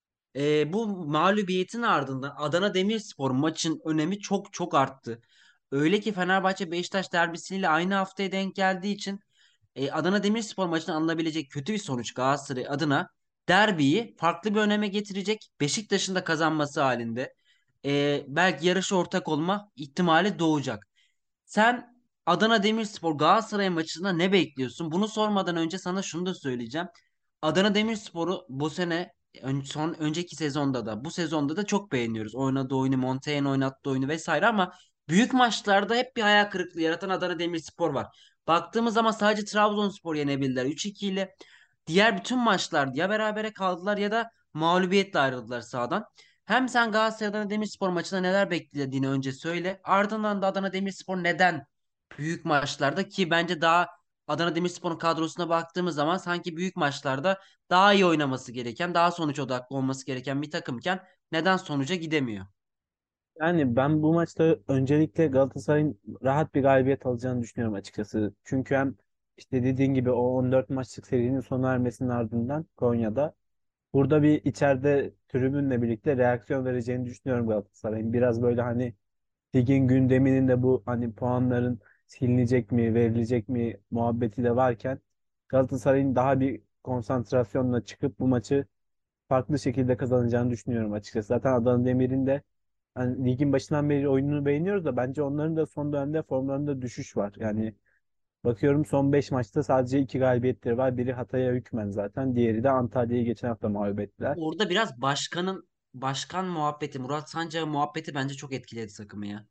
S3: e, bu mağlubiyetin ardından Adana Demirspor maçın önemi çok çok arttı. Öyle ki Fenerbahçe Beşiktaş derbisiyle aynı haftaya denk geldiği için e, Adana Demirspor maçına alınabilecek kötü bir sonuç Galatasaray adına derbiyi farklı bir öneme getirecek. Beşiktaş'ın da kazanması halinde e, belki yarışa ortak olma ihtimali doğacak. Sen Adana Demirspor Galatasaray maçında ne bekliyorsun? Bunu sormadan önce sana şunu da söyleyeceğim. Adana Demirspor'u bu sene ön- son önceki sezonda da bu sezonda da çok beğeniyoruz. Oynadığı oyunu, Montaigne oynattığı oyunu vesaire ama büyük maçlarda hep bir hayal kırıklığı yaratan Adana Demirspor var. Baktığımız zaman sadece Trabzonspor yenebildiler üç iki ile. Diğer bütün maçlar ya berabere kaldılar ya da mağlubiyetle ayrıldılar sahadan. Hem sen Galatasaray Adana Demirspor maçında neler beklediğini önce söyle. Ardından da Adana Demirspor neden büyük maçlarda ki bence daha Adana Demirspor'un kadrosuna baktığımız zaman sanki büyük maçlarda daha iyi oynaması gereken, daha sonuç odaklı olması gereken bir takımken neden sonuca gidemiyor?
S4: Yani ben bu maçta öncelikle Galatasaray'ın rahat bir galibiyet alacağını düşünüyorum açıkçası. Çünkü hem işte dediğin gibi o on dört maçlık serinin sona ermesinin ardından Konya'da burada bir içeride tribünle birlikte reaksiyon vereceğini düşünüyorum Galatasaray'ın. Biraz böyle hani ligin gündeminin de bu hani puanların silinecek mi, verilecek mi muhabbeti de varken Galatasaray'ın daha bir konsantrasyonla çıkıp bu maçı farklı şekilde kazanacağını düşünüyorum açıkçası. Zaten Adana Demir'in de hani ligin başından beri oyununu beğeniyoruz da bence onların da son dönemde formlarında düşüş var. Yani Bakıyorum son beş maçta sadece iki galibiyetleri var. Biri Hatay'a hükmen zaten. Diğeri de Antalya'yı geçen hafta mağlup ettiler.
S3: Orada biraz başkanın başkan muhabbeti, Murat Sancak'ın muhabbeti bence çok etkiledi takımı ya.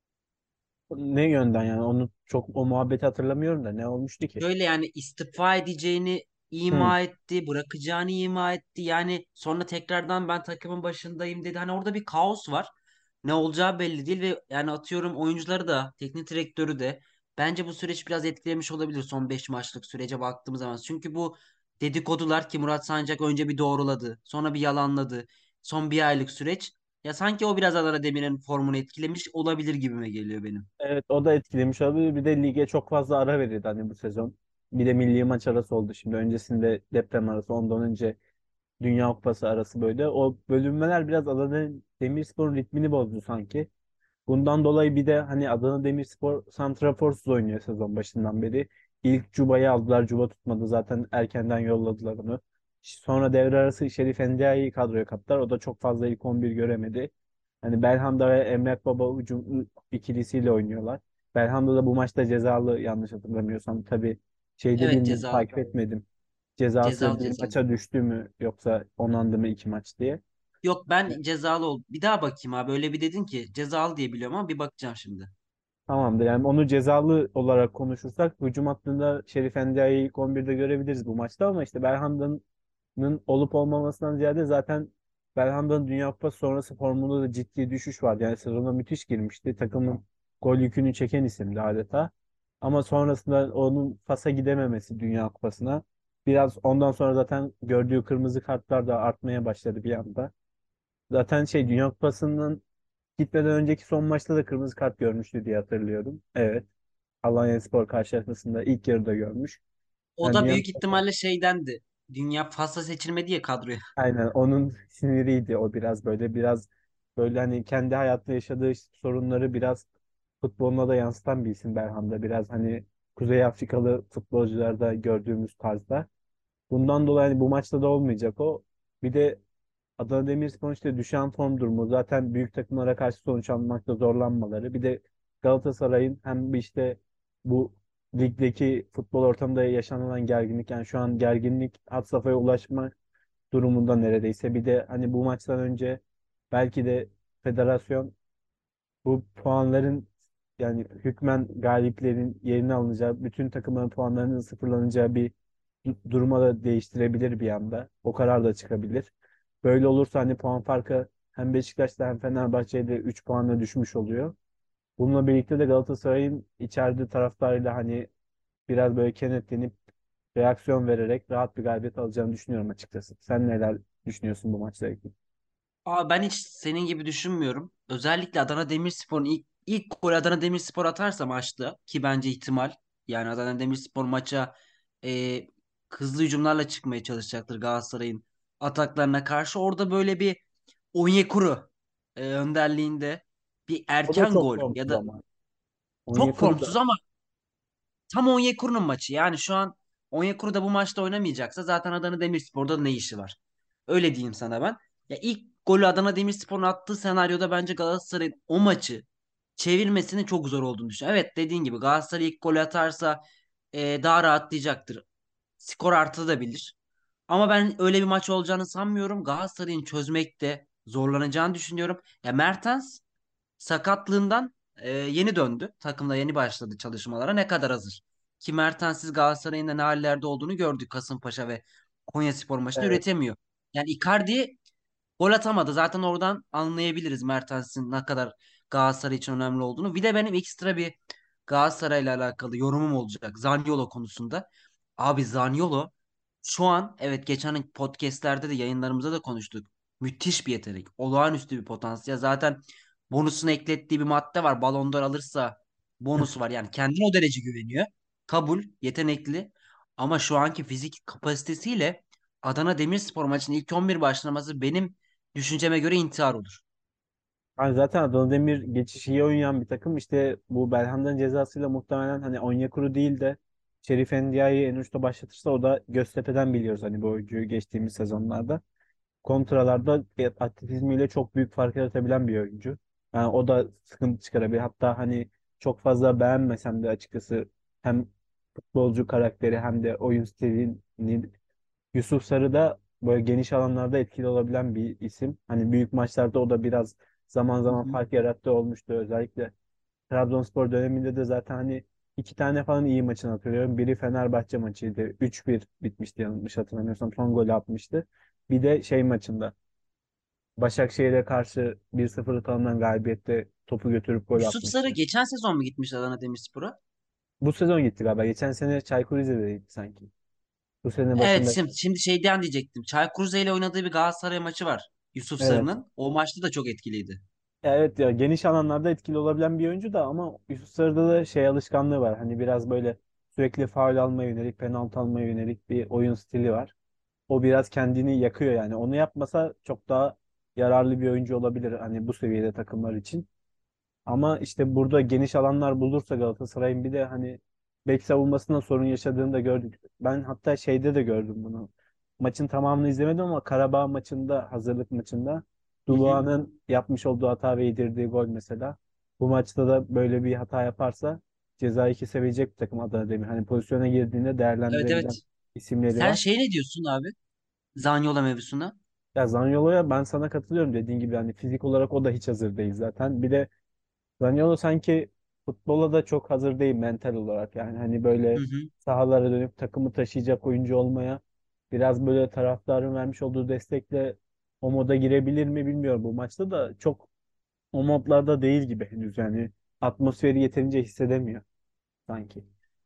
S4: Ne yönden yani, onu çok, o muhabbeti hatırlamıyorum da ne olmuştu ki?
S3: Şöyle yani istifa edeceğini
S4: Hı.
S3: ima etti, bırakacağını ima etti. Yani sonra tekrardan ben takımın başındayım dedi. Hani orada bir kaos var. Ne olacağı belli değil ve yani atıyorum oyuncuları da, teknik direktörü de bence bu süreç biraz etkilemiş olabilir son beş maçlık sürece baktığımız zaman. Çünkü bu dedikodular ki Murat Sancak önce bir doğruladı, sonra bir yalanladı. Son bir aylık süreç. Ya sanki o biraz Adana Demir'in formunu etkilemiş olabilir gibime geliyor benim.
S4: Evet, o da etkilemiş olabilir. Bir de lige çok fazla ara verildi hani bu sezon. Bir de milli maç arası oldu şimdi. Öncesinde deprem arası, ondan önce Dünya Kupası arası böyle. O bölünmeler biraz Adana Demirspor'un ritmini bozdu sanki. Bundan dolayı bir de hani Adana Demirspor santraforsuz oynuyor sezon başından beri. İlk Cuba'yı aldılar. Cuba tutmadı. Zaten erkenden yolladılar onu. Sonra devre arası Şerif Endiaye'yi kadroya kattılar. O da çok fazla ilk on bir göremedi. Hani Belhanda ve Emret Baba hücum ikilisiyle oynuyorlar. Belhanda da bu maçta cezalı, yanlış hatırlamıyorsam. Tabii şeyde
S3: Evet,
S4: bilmiyorum,
S3: cezalı.
S4: takip etmedim. Cezası
S3: Cezalı
S4: bir
S3: cezalı.
S4: maça düştü mü yoksa onandı mı iki maç diye.
S3: Yok, ben cezalı ol. Bir daha bakayım abi. Öyle bir dedin ki cezalı diye biliyorum ama bir bakacağım şimdi.
S4: Tamamdır. Yani onu cezalı olarak konuşursak hücum hattında Şerif Endiaye'yi ilk on birde görebiliriz bu maçta, ama işte Belhanda'nın olup olmamasından ziyade zaten Belhanda'nın Dünya Kupası sonrası formunda da ciddi düşüş vardı. Yani sezona müthiş girmişti. Takımın gol yükünü çeken isimdi adeta. Ama sonrasında onun pasa gidememesi Dünya Kupası'na, biraz ondan sonra zaten gördüğü kırmızı kartlar da artmaya başladı bir anda. Zaten şey, Dünya Kupası'nın gitmeden önceki son maçta da kırmızı kart görmüştü diye hatırlıyorum. Evet. Alanyaspor karşılaşmasında ilk yarıda görmüş.
S3: O
S4: Yani
S3: da
S4: Dünya
S3: büyük
S4: Kupası,
S3: ihtimalle şeydendi. Dünya Fas'a seçilmedi ya kadroya.
S4: aynen onun siniriydi o, biraz böyle biraz böyle hani kendi hayatta yaşadığı sorunları biraz futboluna da yansıtan bir isim Berhanda. Biraz hani Kuzey Afrikalı futbolcularda gördüğümüz tarzda. Bundan dolayı hani bu maçta da olmayacak o. Bir de Adana Demirspor'un işte düşen form durumu, zaten büyük takımlara karşı sonuç almakta zorlanmaları. Bir de Galatasaray'ın hem bir işte bu ligdeki futbol ortamında yaşanılan gerginlik, yani şu an gerginlik had safhaya ulaşma durumunda neredeyse. Bir de hani bu maçtan önce belki de federasyon bu puanların, yani hükmen galiplerin yerine alınacağı, bütün takımların puanlarının sıfırlanacağı bir du- duruma da değiştirebilir bir anda. O karar da çıkabilir. Böyle olursa hani puan farkı hem Beşiktaş'ta hem Fenerbahçe'de üç puanla düşmüş oluyor. Bununla birlikte de Galatasaray'ın içeride taraftarıyla hani biraz böyle kenetlenip reaksiyon vererek rahat bir galibiyet alacağını düşünüyorum açıkçası. Sen neler düşünüyorsun bu maçla ilgili?
S3: Aa, ben hiç senin gibi düşünmüyorum. Özellikle Adana Demirspor'un ilk ilk golü Adana Demirspor atarsa maçta, ki bence ihtimal, yani Adana Demirspor maça e, hızlı hücumlarla çıkmaya çalışacaktır Galatasaray'ın ataklarına karşı. Orada böyle bir Onyekuru e, önderliğinde bir
S4: O da
S3: erken
S4: çok
S3: gol ya
S4: formsuz
S3: da
S4: ama.
S3: çok
S4: Onyekuru
S3: formsuz
S4: da
S3: ama tam Onyekuru'nun maçı. Yani şu an Onyekuru da bu maçta oynamayacaksa zaten Adana Demirspor'da ne işi var? Öyle diyeyim sana ben. Ya ilk golü Adana Demirspor'un attığı senaryoda bence Galatasaray'ın o maçı çevirmesinin çok zor olduğunu düşünüyorum. Evet, dediğin gibi Galatasaray ilk golü atarsa e, daha rahatlayacaktır. Skor artabilir. Ama ben öyle bir maç olacağını sanmıyorum. Galatasaray'ın çözmekte zorlanacağını düşünüyorum. Ya Mertens sakatlığından e, yeni döndü. Takımda yeni başladı çalışmalara. Ne kadar hazır. Ki Mertens'siz Galatasaray'ın da ne hallerde olduğunu gördük Kasımpaşa ve Konyaspor maçında
S4: evet.
S3: üretemiyor. Yani Icardi gol atamadı. Zaten oradan anlayabiliriz Mertens'in ne kadar Galatasaray için önemli olduğunu. Bir de benim ekstra bir Galatasaray'la alakalı yorumum olacak Zaniolo konusunda. Abi Zaniolo şu an, evet, geçen podcastlerde de yayınlarımızda da konuştuk. Müthiş bir yetenek. Olağanüstü bir potansiyel. Zaten bonusunu eklettiği bir madde var. Ballon d'Or alırsa bonusu var. Yani kendine o derece güveniyor. Kabul, yetenekli. Ama şu anki fizik kapasitesiyle Adana Demirspor maçının ilk on bir başlaması benim düşünceme göre intihar olur.
S4: Yani zaten Adana Demir geçişi iyi oynayan bir takım. İşte bu Belhanda'nın cezasıyla muhtemelen hani Onyekuru değil de Şerif Endiaye'yi en uçta başlatırsa, o da Göztepe'den biliyoruz hani bu oyuncuyu geçtiğimiz sezonlarda. Kontralarda atletizmiyle çok büyük fark yaratabilen bir oyuncu. Yani o da sıkıntı çıkarabilir. Hatta hani çok fazla beğenmesem de açıkçası hem futbolcu karakteri hem de oyun stilini. Yusuf Sarı da böyle geniş alanlarda etkili olabilen bir isim. Hani büyük maçlarda o da biraz zaman
S3: Hı
S4: zaman
S3: hı.
S4: fark yarattığı olmuştu. Özellikle Trabzonspor döneminde de zaten hani iki tane falan iyi maçını hatırlıyorum. Biri Fenerbahçe maçıydı. üç bir bitmişti yanlış hatırlamıyorsam. Son golü atmıştı. Bir de şey maçında Başakşehir'e karşı bir sıfırlık alınan galibiyette topu götürüp gol
S3: Yusuf Sarı
S4: atmıştı.
S3: geçen sezon mu gitmiş Adana Demirspor'a?
S4: Bu sezon gitti galiba. Geçen sene Çaykur Rize'deydi sanki. Bu sene
S3: Evet,
S4: başında.
S3: şimdi, şimdi şeyden diyecektim. Çaykur Rize ile oynadığı bir Galatasaray maçı var. Yusuf
S4: Evet.
S3: Sarı'nın. O maçta da çok etkiliydi.
S4: Ya evet ya geniş alanlarda etkili olabilen bir oyuncu da ama Yusuf Sarı'da da şey alışkanlığı var. Hani biraz böyle sürekli faul almaya yönelik, penaltı almaya yönelik bir oyun stili var. O biraz kendini yakıyor yani. Onu yapmasa çok daha yararlı bir oyuncu olabilir hani bu seviyede takımlar için. Ama işte burada geniş alanlar bulursa Galatasaray'ın bir de hani bek savunmasında sorun yaşadığını da gördük. Ben hatta şeyde de gördüm bunu. Maçın tamamını izlemedim ama Karabağ maçında, hazırlık maçında
S3: Hı hı.
S4: Dubois'ın yapmış olduğu hata ve yedirdiği gol mesela. Bu maçta da böyle bir hata yaparsa cezayı kesebilecek bir takım Adana Demir. Hani pozisyona girdiğinde
S3: Evet,
S4: değerlendirebilen
S3: evet.
S4: isimleri
S3: Sen
S4: var.
S3: şey ne diyorsun abi? Zaniolo mevzusuna.
S4: Ya Zaniolo'ya ben sana katılıyorum dediğin gibi hani fizik olarak o da hiç hazır değil zaten. Bir de Zaniolo sanki futbola da çok hazır değil mental olarak. Yani hani
S3: Hı
S4: böyle
S3: hı.
S4: sahalara dönüp takımı taşıyacak oyuncu olmaya biraz böyle taraftarın vermiş olduğu destekle o moda girebilir mi bilmiyorum. Bu maçta da çok o modlarda değil gibi henüz yani atmosferi yeterince hissedemiyor sanki.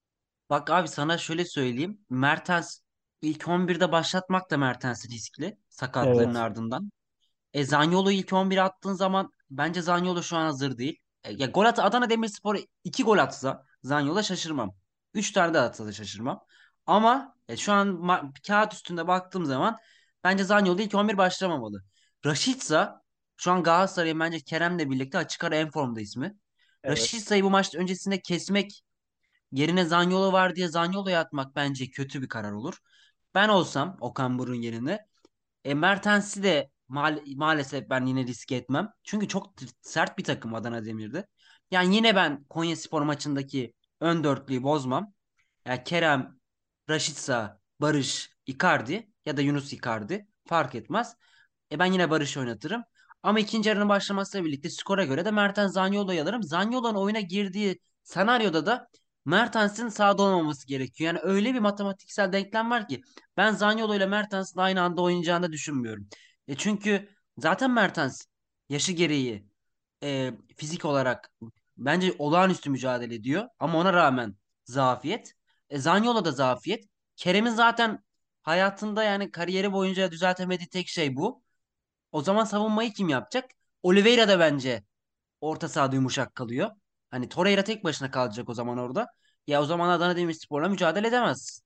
S3: Bak abi, sana şöyle söyleyeyim. Mertens ilk on birde başlatmak da Mertens'in riskli. Sakatlığının
S4: Evet.
S3: ardından. E, Zaniolo'yu ilk on bire attığın zaman bence Zaniolo şu an hazır değil. E, ya gol at, Adana Demirspor iki gol atsa Zaniolo şaşırmam. Üç tane de atsa da şaşırmam. Ama e, şu an ma- kağıt üstünde baktığım zaman bence Zaniolo ilk on bir başlamamalı. Rashica şu an Galatasaray'ın bence Kerem'le birlikte açık ara en formda ismi.
S4: Evet.
S3: Rashica'yı bu maç öncesinde kesmek yerine Zaniolo var diye Zaniolo'ya atmak bence kötü bir karar olur. Ben olsam Okan Buruk'un yerine e, Mertens'i de maal- maalesef ben yine risk etmem. Çünkü çok t- sert bir takım Adana Demir'de. Yani yine ben Konyaspor maçındaki ön dörtlüyü bozmam. Yani Kerem, Rashica, Barış, Icardi ya da Yunus Icardi fark etmez. E ben yine Barış oynatırım. Ama ikinci yarının başlamasıyla birlikte skora göre de Mertens Zaniolo'yu alırım. Zaniolo'nun oyuna girdiği senaryoda da Mertens'in sahada olmaması gerekiyor. Yani öyle bir matematiksel denklem var ki ben Zaniolo ile Mertens'in aynı anda oynayacağını da düşünmüyorum. E çünkü zaten Mertens yaşı gereği e, fizik olarak bence olağanüstü mücadele ediyor. Ama ona rağmen zafiyet. E, Zaniolo da zafiyet. Kerem'in zaten hayatında yani kariyeri boyunca düzeltemediği tek şey bu. O zaman savunmayı kim yapacak? Oliveira da bence orta sahada yumuşak kalıyor. Hani Torreira tek başına kalacak o zaman orada. Ya o zaman Adana Demirspor'la mücadele edemez.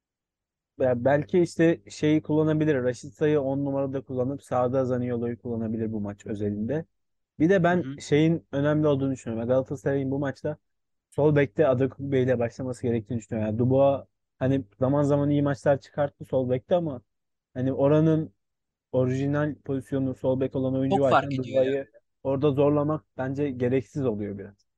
S4: Ya belki işte şeyi kullanabilir. Raşitsa'yı on numarada kullanıp sağda Zaniolo'yu kullanabilir bu maç özelinde. Bir de
S3: Hı
S4: ben
S3: hı.
S4: şeyin önemli olduğunu düşünüyorum. Galatasaray'ın bu maçta sol bekte Adekugbe ile başlaması gerektiğini düşünüyorum. Yani Dubois hani zaman zaman iyi maçlar çıkarttı sol bekte ama hani oranın orijinal pozisyonu sol bek olan oyuncu
S3: Çok fark
S4: varken
S3: ediyor ya.
S4: Dubois'ı orada zorlamak bence gereksiz oluyor biraz.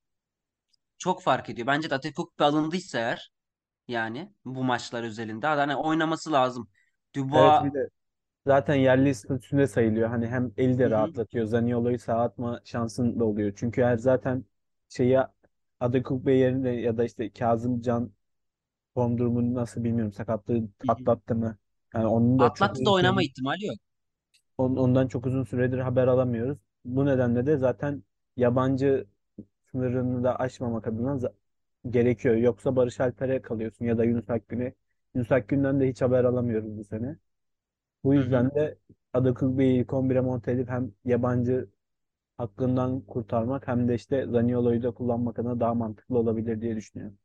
S3: Çok fark ediyor. Bence de Atatürk alındıysa eğer, yani bu maçlar özelinde hani oynaması lazım.
S4: Evet
S3: Dubois.
S4: bir de zaten yerli statüsünde sayılıyor. Hani hem eli
S3: Hı
S4: de
S3: hı.
S4: rahatlatıyor. Zaniolo'yu sağa atma şansın da oluyor. Çünkü eğer zaten şeyi Adekugbe yerine ya da işte Kazımcan form durumunu nasıl bilmiyorum. Sakatlığı
S3: Hı hı.
S4: atlattı mı? Yani onun da çok
S3: Atlattı da
S4: uzun
S3: oynama
S4: süredir
S3: ihtimali yok.
S4: on- ondan çok uzun süredir haber alamıyoruz. Bu nedenle de zaten yabancı sınırını da aşmamak adına za- gerekiyor. Yoksa Barış Alper'e kalıyorsun ya da Yunus Akgün'e. Yunus Akgün'den de hiç haber alamıyoruz bu sene. Bu
S3: Hı hı.
S4: yüzden de Adekugbe'yi ilk on bire monte edip hem yabancı hakkından kurtarmak hem de işte Zaniolo'yu da kullanmak adına daha mantıklı olabilir diye düşünüyorum.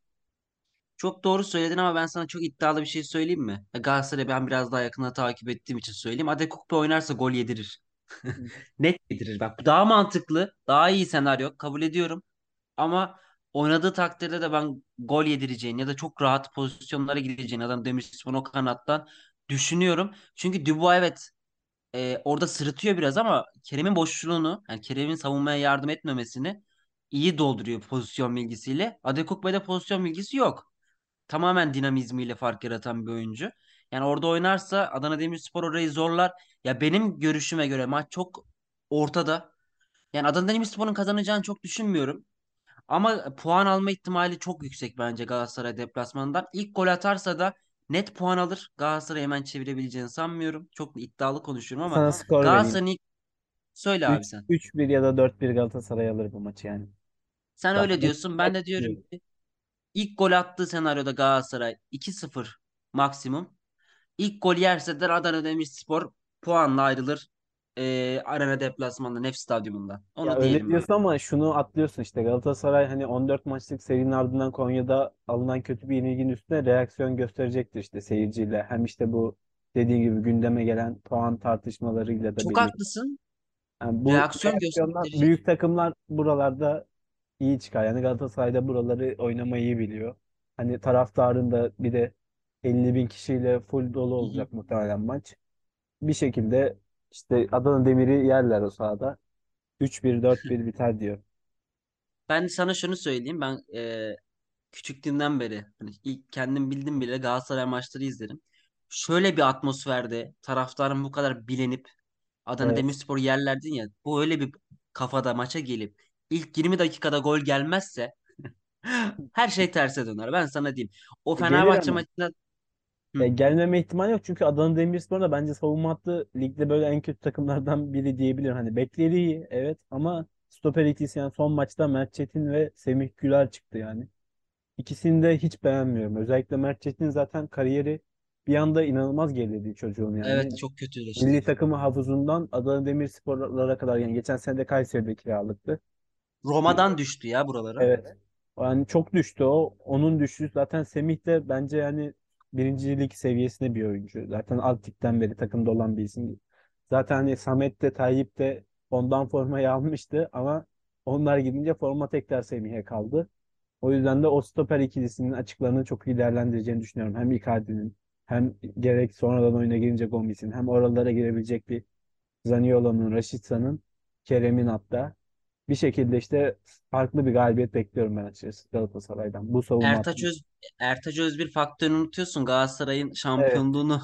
S3: Çok doğru söyledin ama ben sana çok iddialı bir şey söyleyeyim mi? Galatasaray'ı ben biraz daha yakından takip ettiğim için söyleyeyim. Adekukbe oynarsa gol yedirir.
S4: Hı.
S3: Net yedirir. Bak, bu daha mantıklı, daha iyi senaryo, kabul ediyorum. Ama oynadığı takdirde de ben gol yedireceğini ya da çok rahat pozisyonlara gideceğini adam Demirspor'un o kanattan düşünüyorum. Çünkü Dubois, evet, e, orada sırıtıyor biraz ama Kerem'in boşluğunu, yani Kerem'in savunmaya yardım etmemesini iyi dolduruyor pozisyon bilgisiyle. Adekugbe'de pozisyon bilgisi yok. tamamen dinamizmiyle fark yaratan bir oyuncu. Yani orada oynarsa Adana Demirspor orayı zorlar. Ya benim görüşüme göre maç çok ortada. Yani Adana Demirspor'un kazanacağını çok düşünmüyorum. Ama puan alma ihtimali çok yüksek bence Galatasaray deplasmanından. İlk gol atarsa da net puan alır. Galatasaray'ı hemen çevirebileceğini sanmıyorum. Çok iddialı konuşuyorum ama
S4: Sana skor vereyim.
S3: Galatasaray'ın ilk... Söyle abi
S4: üç
S3: sen.
S4: üç bir ya da dört bir Galatasaray alır bu maçı yani.
S3: Sen
S4: Daha
S3: öyle
S4: net,
S3: diyorsun. Ben
S4: net
S3: de diyorum
S4: diyorum.
S3: ki ilk gol attığı senaryoda Galatasaray iki sıfır maksimum. İlk gol yerse de Adana Demirspor puanla ayrılır. Ee, Arena deplasmanda Nef Stadyumunda.
S4: Ya
S3: Onu
S4: öyle
S3: diyelim böyle.
S4: diyorsun ama şunu atlıyorsun işte Galatasaray hani on dört maçlık serinin ardından Konya'da alınan kötü bir yenilginin üstüne reaksiyon gösterecektir işte seyirciyle. Hem işte bu dediği gibi gündeme gelen puan tartışmalarıyla da
S3: Çok
S4: birlikte.
S3: haklısın.
S4: Yani bu
S3: Reaksiyon
S4: reaksiyondan
S3: gösterecek.
S4: büyük takımlar buralarda iyi çıkar. Yani Galatasaray'da buraları oynamayı iyi biliyor. Hani taraftarın da bir de elli bin kişiyle full dolu
S3: Hı hı.
S4: olacak muhtemelen maç. Bir şekilde işte Adana Demir'i yerler o sahada. üç bir dört bir biter diyor.
S3: Ben sana şunu söyleyeyim. Ben e, küçüklüğümden beri hani ilk kendim bildim bile Galatasaray maçları izlerim. Şöyle bir atmosferde taraftarın bu kadar bilenip Adana
S4: Evet.
S3: Demirspor'u yerlerdin ya. Bu öyle bir kafada maça gelip ilk yirmi dakikada gol gelmezse her şey terse döner. Ben sana diyeyim. O
S4: Gelir
S3: Fenerbahçe
S4: ama.
S3: maçında
S4: E,
S3: hı,
S4: gelmeme ihtimali yok çünkü Adana Demirspor da bence savunma hattı ligde böyle en kötü takımlardan biri diyebilirim. Hani bekleri iyi evet ama stoper ikisi yani son maçta Mert Çetin ve Semih Güler çıktı yani. İkisini de hiç beğenmiyorum. Özellikle Mert Çetin zaten kariyeri bir anda inanılmaz geriledi çocuğun
S3: evet
S4: yani.
S3: çok kötüleşti.
S4: Milli takımı havuzundan Adana Demirsporlara kadar yani geçen sene de Kayseri'de kiralıktı.
S3: Roma'dan düştü ya buralara.
S4: Evet. Yani çok düştü o. Onun düşüşü zaten Semih de bence yani birincilik seviyesinde bir oyuncu. Zaten alt ligden beri takımda olan bir isim. Zaten hani Samet de Tayyip de ondan formayı almıştı ama onlar gidince forma tekrar Semih'e kaldı. O yüzden de o stoper ikilisinin açıklarını çok iyi değerlendireceğini düşünüyorum. Hem Icardi'nin hem gerek sonradan oyuna girince Gomis'in hem oralara girebilecek bir Zaniolo'nun, Raşitsa'nın, Kerem'in hatta. Bir şekilde işte farklı bir galibiyet bekliyorum ben açıkçası Galatasaray'dan. Bu savunma
S3: Ertaç
S4: hattı.
S3: Öz Ertaç Özbir faktörünü unutuyorsun. Galatasaray'ın
S4: Evet.
S3: şampiyonluğunu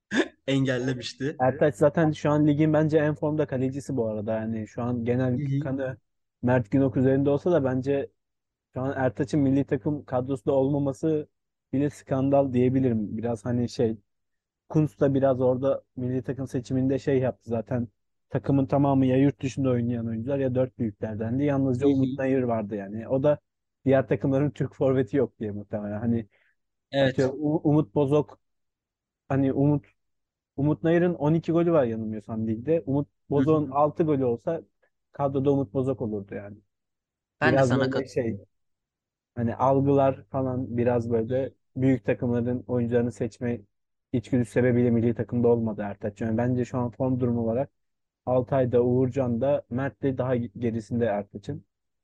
S3: engellemişti.
S4: Ertaç zaten şu an ligin bence en formda kalecisi bu arada. Yani şu an genel
S3: Hı hı.
S4: kanı Mert Günok üzerinde olsa da bence şu an Ertaç'ın milli takım kadrosunda olmaması bile skandal diyebilirim. Biraz hani şey Kuntz da biraz orada milli takım seçiminde şey yaptı zaten. Takımın tamamı ya yurt dışında oynayan oyuncular ya dört büyüklerdendi.
S3: Hı
S4: Yalnızca Umut
S3: hı.
S4: Nayır vardı yani. O da diğer takımların Türk forveti yok diye muhtemelen. Hani
S3: Evet.
S4: atıyorum U- Umut Bozok hani Umut Umut Nayır'ın on iki golü var yanılmıyorsam ligde. Umut
S3: Hı hı.
S4: Bozok'un altı golü olsa kadroda Umut Bozok olurdu yani.
S3: Ben de
S4: Biraz
S3: sana
S4: böyle
S3: katılıyorum.
S4: şey hani algılar falan biraz böyle büyük takımların oyuncularını seçme içgüdüsü sebebiyle milli takımda olmadı Ertaç. Yani bence şu an form durumu olarak Altay'da, Uğurcan da Mert de daha gerisinde Ertaç'ın.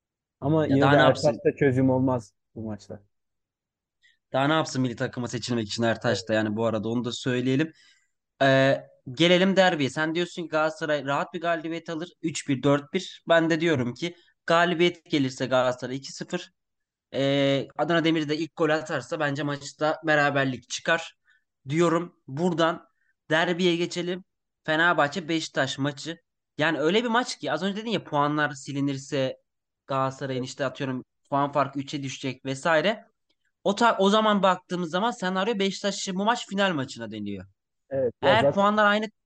S4: Ama
S3: Ya
S4: yine
S3: daha
S4: de
S3: ne
S4: Ertaç
S3: yapsın?
S4: da çözüm olmaz bu maçta.
S3: Daha ne yapsın milli takıma seçilmek için Ertaş da yani bu arada onu da söyleyelim. Ee, Gelelim derbiye. Sen diyorsun ki Galatasaray rahat bir galibiyet alır. üç bir dört bir. Ben de diyorum ki galibiyet gelirse Galatasaray iki sıfır. Ee, Adana Demir de ilk gol atarsa bence maçta beraberlik çıkar diyorum. Buradan derbiye geçelim. Fenerbahçe Beşiktaş maçı. Yani öyle bir maç ki az önce dedin ya puanlar silinirse Galatasaray'ın işte atıyorum puan farkı üçe düşecek vesaire. O, ta- o zaman baktığımız zaman senaryo Beşiktaş için bu maç final maçına deniyor.
S4: Evet ya
S3: Eğer
S4: zaten
S3: puanlar aynı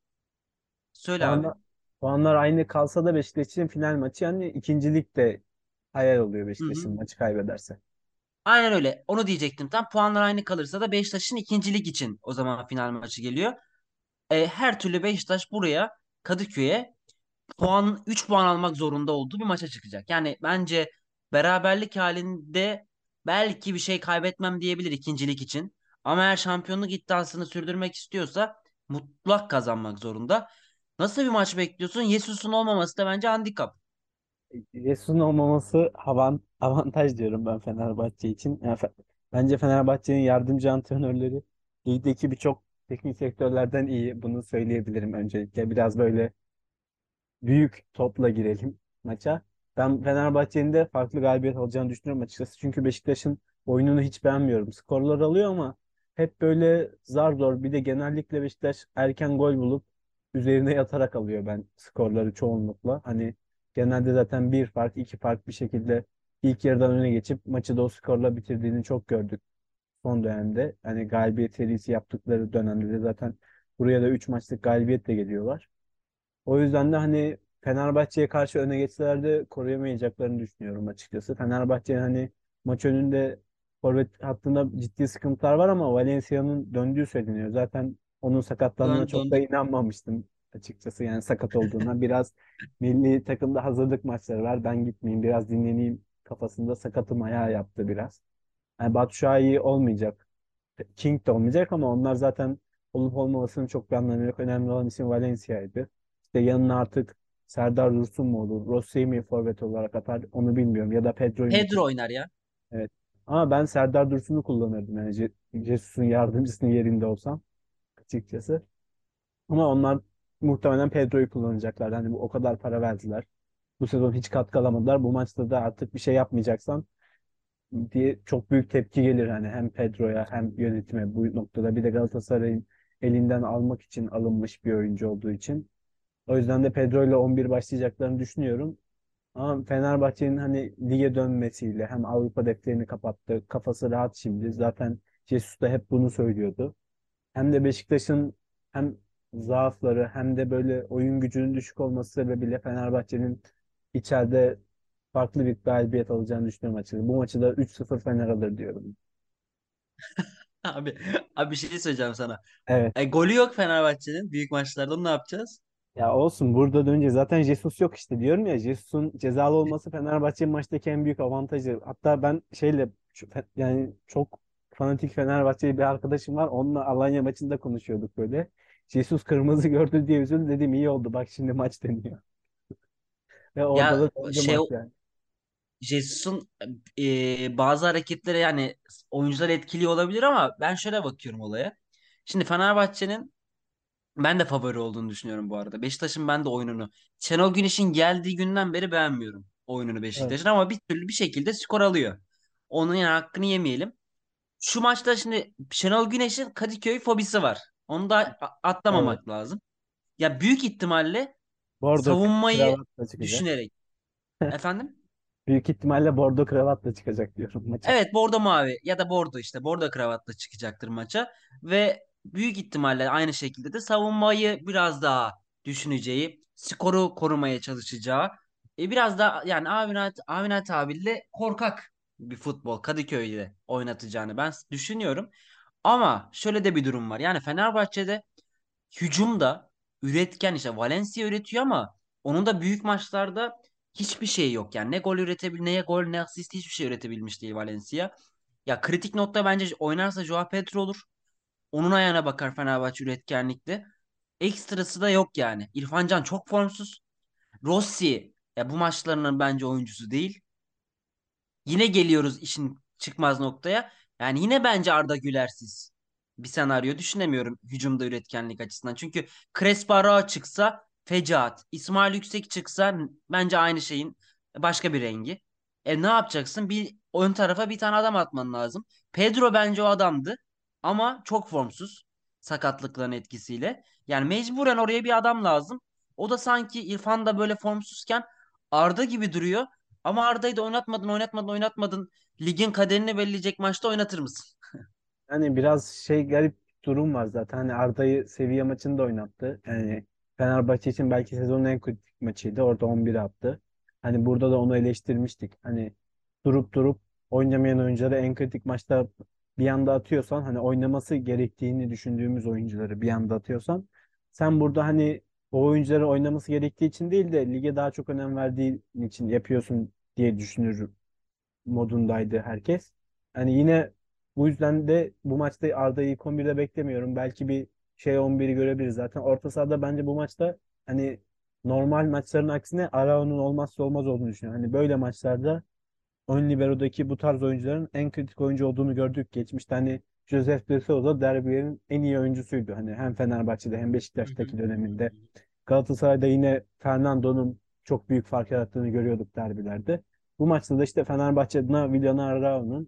S3: söyle abi.
S4: puanlar, puanlar aynı kalsa da Beşiktaş'ın final maçı yani ikincilik de hayal oluyor
S3: Hı hı.
S4: Beşiktaş'ın maçı kaybederse.
S3: Aynen öyle. Onu diyecektim. Tam puanlar aynı kalırsa da Beşiktaş'ın ikincilik için o zaman final maçı geliyor. E, her türlü Beşiktaş buraya Kadıköy'e puan üç puan almak zorunda olduğu bir maça çıkacak. Yani bence beraberlik halinde belki bir şey kaybetmem diyebilir ikincilik için. Ama eğer şampiyonluk iddiasını sürdürmek istiyorsa mutlak kazanmak zorunda. Nasıl bir maç bekliyorsun? Jesus'un olmaması da bence handikap.
S4: Jesus'un olmaması havan, avantaj diyorum ben Fenerbahçe için. Yani Fe- bence Fenerbahçe'nin yardımcı antrenörleri ligdeki birçok teknik direktörlerden iyi. Bunu söyleyebilirim öncelikle. Biraz böyle büyük topla girelim maça. Ben Fenerbahçe'nin de farklı galibiyet alacağını düşünüyorum açıkçası. Çünkü Beşiktaş'ın oyununu hiç beğenmiyorum. Skorlar alıyor ama hep böyle zar zor. Bir de genellikle Beşiktaş erken gol bulup üzerine yatarak alıyor ben skorları çoğunlukla. Hani genelde zaten bir fark, iki fark bir şekilde ilk yarıdan öne geçip maçı da o skorla bitirdiğini çok gördük son dönemde. Hani galibiyet serisi yaptıkları dönemde de zaten buraya da üç maçlık galibiyetle geliyorlar. O yüzden de hani Fenerbahçe'ye karşı öne geçseler de koruyamayacaklarını düşünüyorum açıkçası. Fenerbahçe'nin hani maç önünde forvet hattında ciddi sıkıntılar var ama Valencia'nın döndüğü söyleniyor. Zaten onun sakatlandığına
S3: Döndü
S4: çok da
S3: döndü.
S4: inanmamıştım açıkçası. Yani sakat olduğuna biraz milli takımda hazırlık maçları var. Ben gitmeyeyim biraz dinleneyim kafasında sakatım ayağı yaptı biraz. Yani Batu Şua'yı olmayacak. King de olmayacak ama onlar zaten olup olmamasının çok bir anlamı yok. Önemli olan isim Valencia'ydı. İşte yanına artık Serdar Dursun mu olur? Rossi'yi mi forvet olarak atar? Onu bilmiyorum. Ya da Pedro'yu mu
S3: Pedro
S4: kullanır?
S3: oynar ya.
S4: Evet. Ama ben Serdar Dursun'u kullanırdım. Yani Je- Jesus'un yardımcısının yerinde olsam açıkçası. Ama onlar muhtemelen Pedro'yu kullanacaklar. Hani bu o kadar para verdiler. Bu sezon hiç katkı alamadılar. Bu maçta da artık bir şey yapmayacaksan diye çok büyük tepki gelir hani hem Pedro'ya hem yönetime bu noktada bir de Galatasaray'ın elinden almak için alınmış bir oyuncu olduğu için. O yüzden de Pedro ile on bir başlayacaklarını düşünüyorum. Ama Fenerbahçe'nin hani lige dönmesiyle hem Avrupa defterini kapattı. Kafası rahat şimdi. Zaten Jesus da hep bunu söylüyordu. Hem de Beşiktaş'ın hem zaafları hem de böyle oyun gücünün düşük olması sebebiyle Fenerbahçe'nin içeride farklı bir galibiyet alacağını düşünüyorum açıkçası. Bu maçı da üç sıfır Fener alır diyorum.
S3: Abi, abi bir şey söyleyeceğim sana.
S4: Evet.
S3: E, golü yok Fenerbahçe'nin büyük maçlarda. Onu ne yapacağız?
S4: Ya olsun burada dönünce zaten Jesus yok işte diyorum ya Jesus'un cezalı olması Fenerbahçe'nin maçtaki en büyük avantajı. Hatta ben şeyle şu fe- yani çok fanatik Fenerbahçeli bir arkadaşım var. Onunla Alanya maçında konuşuyorduk böyle. Jesus kırmızı gördü diye üzüldüm dedim iyi oldu bak şimdi maç deniyor. Ve orada
S3: Ya
S4: da döndü
S3: şey
S4: maç yani.
S3: Jesus'un e, bazı hareketleri yani oyuncular etkiliyor olabilir ama ben şöyle bakıyorum olaya. Şimdi Fenerbahçe'nin ben de favori olduğunu düşünüyorum bu arada. Beşiktaş'ın ben de oyununu. Şenol Güneş'in geldiği günden beri beğenmiyorum oyununu
S4: Evet.
S3: Beşiktaş'ın ama bir türlü bir şekilde skor alıyor. Onun yani hakkını yemeyelim. Şu maçta şimdi Şenol Güneş'in Kadıköy fobisi var. Onu da a-
S4: Evet.
S3: atlamamak lazım. Ya büyük ihtimalle
S4: Bordo
S3: savunmayı
S4: kravatla çıkacak.
S3: düşünerek. Efendim?
S4: Büyük ihtimalle bordo kravatla çıkacak diyorum maça.
S3: Evet, bordo mavi ya da bordo işte bordo kravatla çıkacaktır maça ve büyük ihtimalle aynı şekilde de savunmayı biraz daha düşüneceği, skoru korumaya çalışacağı, e, biraz da yani Avinat Avinat tabirle korkak bir futbol Kadıköy'de oynatacağını ben düşünüyorum. Ama şöyle de bir durum var. Yani Fenerbahçe'de hücumda üretken işte Valencia üretiyor ama onun da büyük maçlarda hiçbir şey yok. Yani ne gol üretebil ne gol ne asist hiçbir şey üretebilmiş değil Valencia. Ya kritik nokta bence oynarsa Joao Pedro olur. Onun ayağına bakar Fenerbahçe üretkenlikte. Ekstrası da yok yani. İrfan Can çok formsuz. Rossi ya bu maçlarının bence oyuncusu değil. Yine geliyoruz işin çıkmaz noktaya. Yani yine bence Arda Güler'siz bir senaryo düşünemiyorum hücumda üretkenlik açısından. Çünkü Crespo Arağa çıksa fecaat. İsmail Yüksek çıksa bence aynı şeyin başka bir rengi. E ne yapacaksın? Bir ön tarafa bir tane adam atman lazım. Pedro bence o adamdı ama çok formsuz sakatlıkların etkisiyle. Yani mecburen oraya bir adam lazım. O da sanki İrfan da böyle formsuzken Arda gibi duruyor. Ama Arda'yı da oynatmadın, oynatmadın, oynatmadın. Ligin kaderini belirleyecek maçta oynatır mısın?
S4: Hani biraz şey garip bir durum var zaten. Hani Arda'yı Sevilla maçında oynattı. Yani Fenerbahçe için belki sezonun en kritik maçıydı. Orada on bir attı. Hani burada da onu eleştirmiştik. Hani durup durup oynamayan oyuncuları en kritik maçta bir anda atıyorsan hani oynaması gerektiğini düşündüğümüz oyuncuları bir anda atıyorsan sen burada hani o oyuncuları oynaması gerektiği için değil de lige daha çok önem verdiğin için yapıyorsun diye düşünür modundaydı herkes. Hani yine bu yüzden de bu maçta Arda'yı ilk on birde beklemiyorum. Belki bir şey on biri görebiliriz zaten. Orta sahada bence bu maçta hani normal maçların aksine Arao'nun olmazsa olmaz olduğunu düşünüyorum. Hani böyle maçlarda ön liberodaki bu tarz oyuncuların en kritik oyuncu olduğunu gördük. Geçmişte hani Josef de Souza derbilerin en iyi oyuncusuydu. Hani hem Fenerbahçe'de hem
S3: Hı hı,
S4: Beşiktaş'taki
S3: hı hı,
S4: döneminde.
S3: hı hı.
S4: Galatasaray'da yine Fernando'nun çok büyük fark yarattığını görüyorduk derbilerde. Bu maçta da işte Fenerbahçe adına Willian Arao'nun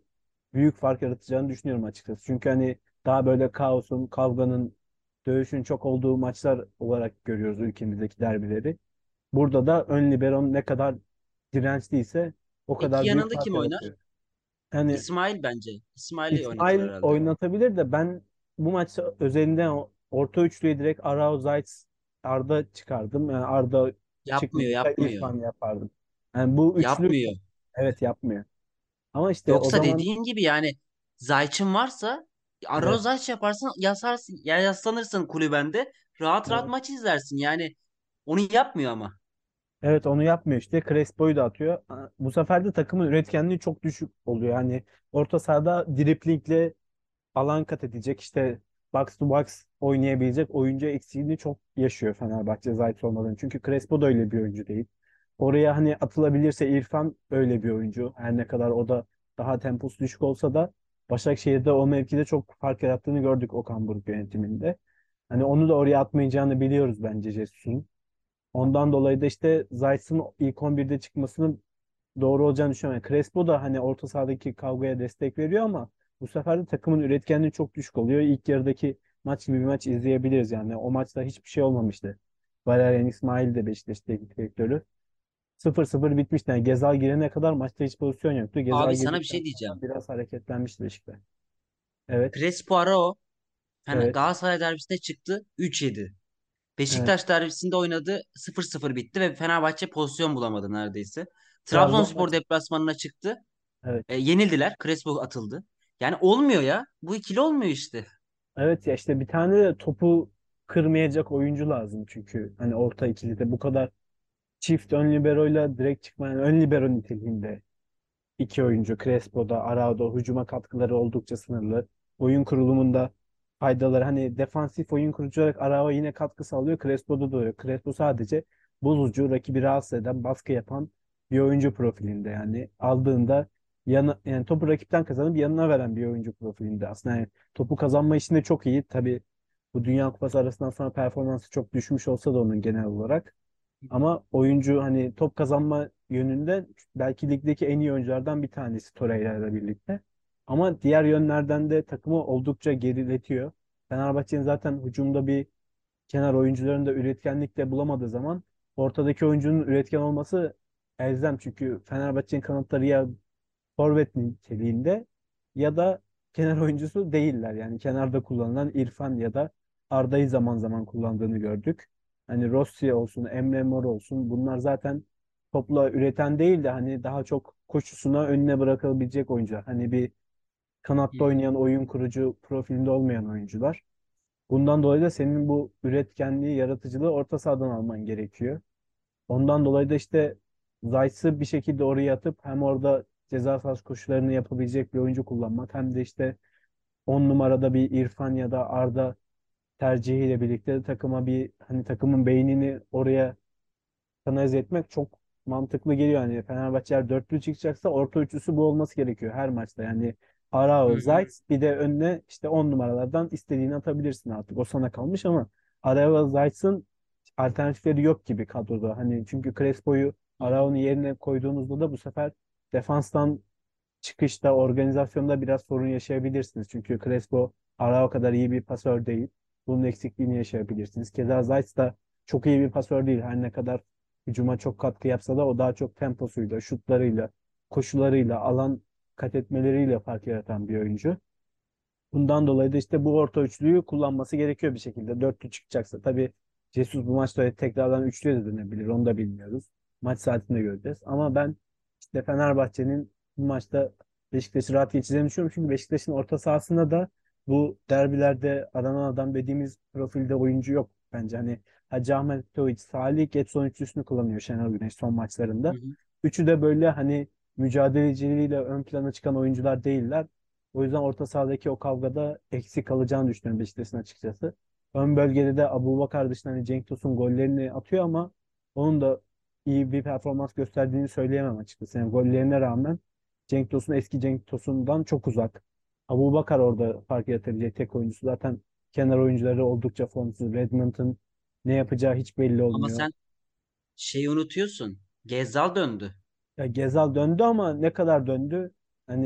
S4: büyük fark yaratacağını düşünüyorum açıkçası. Çünkü hani daha böyle kaosun, kavganın, dövüşün çok olduğu maçlar olarak görüyoruz ülkemizdeki derbileri. Burada da ön liberon ne kadar dirençliyse o
S3: Peki
S4: kadar büyük
S3: yanında
S4: fark
S3: kim oynar?
S4: yaratıyor. Yani
S3: İsmail bence. İsmail'i oynatır
S4: İsmail
S3: herhalde.
S4: oynatabilir de ben bu maç özelinde o- orta üçlüyü direkt Arao Zayt Arda çıkardım. Yani Arda
S3: Yapmıyor,
S4: çıkmayınca
S3: yapmıyor.
S4: İrfan yapardım. Yani bu üçlü
S3: Yapmıyor.
S4: evet yapmıyor. Ama işte o
S3: Yoksa
S4: zaman
S3: dediğin gibi yani Zayç'ın varsa Aro
S4: evet,
S3: Zayç yaparsın yasarsın ya yaslanırsın kulübende rahat rahat
S4: evet.
S3: maç izlersin yani onu yapmıyor ama.
S4: Evet onu yapmıyor işte. Crespo'yu da atıyor. Bu sefer de takımın üretkenliği çok düşük oluyor. Yani orta sahada driblingle alan kat edecek işte box to box oynayabilecek oyuncu eksiğini çok yaşıyor Fenerbahçe Zayt olmadan. Çünkü Crespo da öyle bir oyuncu değil. Oraya hani atılabilirse İrfan öyle bir oyuncu. Her ne kadar o da daha temposu düşük olsa da Başakşehir'de o mevkide çok fark yarattığını gördük Okan Buruk yönetiminde. Hani onu da oraya atmayacağını biliyoruz bence Jesus'un. Ondan dolayı da işte Zayt'ın ilk on birde çıkmasının doğru olacağını düşünüyorum. Yani Crespo da hani orta sahadaki kavgaya destek veriyor ama bu sefer de takımın üretkenliği çok düşük oluyor. İlk yarıdaki maç gibi bir maç izleyebiliriz yani. O maçta hiçbir şey olmamıştı. Valerian İsmail de Beşiktaş teknik direktörü. sıfır sıfır bitmişti. Yani Gezal girene kadar maçta hiç pozisyon yoktu. Gezal
S3: Abi sana bir
S4: girdikten
S3: şey diyeceğim.
S4: sonra biraz hareketlenmişti Beşiktaş. Evet,
S3: Crespo Arao yani
S4: evet,
S3: Galatasaray derbisinde çıktı üç yedi.
S4: evet.
S3: Beşiktaş derbisinde oynadı sıfır sıfır bitti ve Fenerbahçe pozisyon bulamadı neredeyse.
S4: Trabzon
S3: Trabzonspor
S4: maçı.
S3: deplasmanına çıktı.
S4: Evet.
S3: E, yenildiler. Crespo atıldı. Yani olmuyor ya. Bu ikili olmuyor işte.
S4: Evet ya işte bir tane de topu kırmayacak oyuncu lazım çünkü hani orta ikilide bu kadar çift ön liberoyla direkt çıkmayan ön libero niteliğinde iki oyuncu Crespo'da, Arao'da hücuma katkıları oldukça sınırlı. Oyun kurulumunda faydaları hani defansif oyun kurucu olarak Arao yine katkı sağlıyor. Crespo'da da öyle. Crespo sadece bozucu, rakibi rahatsız eden, baskı yapan bir oyuncu profilinde yani. Aldığında yana, yani topu rakipten kazanıp yanına veren bir oyuncu profilinde. Aslında yani topu kazanma işinde çok iyi. Tabii bu Dünya Kupası arasından sonra performansı çok düşmüş olsa da onun genel olarak. Ama oyuncu hani top kazanma yönünde belki ligdeki en iyi oyunculardan bir tanesi Torreira ile birlikte. Ama diğer yönlerden de takımı oldukça geriletiyor. Fenerbahçe'nin zaten hücumda bir kenar oyuncularında üretkenlik de bulamadığı zaman ortadaki oyuncunun üretken olması elzem. Çünkü Fenerbahçe'nin kanatları ya forvet niteliğinde ya da kenar oyuncusu değiller. Yani kenarda kullanılan İrfan ya da Arda'yı zaman zaman kullandığını gördük. Hani Rossi olsun, Emre Mor olsun bunlar zaten topla üreten değil de hani daha çok koşusuna önüne bırakılabilecek oyuncular. Hani bir
S3: Hı
S4: kanatta
S3: hı.
S4: oynayan oyun kurucu profilinde olmayan oyuncular. Bundan dolayı da senin bu üretkenliği, yaratıcılığı orta sahadan alman gerekiyor. Ondan dolayı da işte Zayt'sı bir şekilde oraya atıp hem orada ceza sahası koşularını yapabilecek bir oyuncu kullanmak hem de işte on numarada bir İrfan ya da Arda tercihiyle birlikte de takıma bir hani takımın beynini oraya kanalize etmek çok mantıklı geliyor. Yani Fenerbahçe eğer dörtlü çıkacaksa orta üçlüsü bu olması gerekiyor her maçta. Yani
S3: Hı
S4: Arao,
S3: hı.
S4: Zayt bir de önüne işte on numaralardan istediğini atabilirsin artık. O sana kalmış ama Arao, Zayt'ın alternatifleri yok gibi kadroda. Hani çünkü Crespo'yu
S3: Hı hı.
S4: Arao'nun yerine koyduğunuzda da bu sefer defanstan çıkışta, organizasyonda biraz sorun yaşayabilirsiniz. Çünkü Crespo Arao kadar iyi bir pasör değil. Bunun eksikliğini yaşayabilirsiniz. Keza Zayt da çok iyi bir pasör değil. Her ne kadar hücuma çok katkı yapsa da o daha çok temposuyla, şutlarıyla, koşularıyla, alan kat etmeleriyle fark yaratan bir oyuncu. Bundan dolayı da işte bu orta üçlüyü kullanması gerekiyor bir şekilde. Dörtlü çıkacaksa. Tabii Jesus bu maçta tekrardan üçlüye de dönebilir. Onu da bilmiyoruz. Maç saatinde göreceğiz. Ama ben işte Fenerbahçe'nin bu maçta Beşiktaş'ı rahat geçeceğini düşünüyorum. Çünkü Beşiktaş'ın orta sahasında da bu derbilerde aranan adam dediğimiz profilde oyuncu yok. Bence hani Hacı Ahmetoviç, Salih, Getson üçlüsünü kullanıyor Şenol Güneş son
S3: Hı
S4: maçlarında.
S3: hı.
S4: Üçü de böyle hani mücadeleciliğiyle ön plana çıkan oyuncular değiller. O yüzden orta sahadaki o kavgada eksik kalacağını düşünüyorum Beşiktaş'ın açıkçası. Ön bölgede de Abubakar dışında hani Cenk Tosun gollerini atıyor ama onun da iyi bir performans gösterdiğini söyleyemem açıkçası. Yani gollerine rağmen Cenk Tosun eski Cenk Tosun'dan çok uzak. Abubakar orada fark yaratabilecek tek oyuncusu. Zaten kenar oyuncuları oldukça formsuz. Redmond'un ne yapacağı hiç belli
S3: Ama
S4: olmuyor.
S3: sen şeyi unutuyorsun. Gezzal döndü.
S4: Ya Gezal döndü ama ne kadar döndü? Hani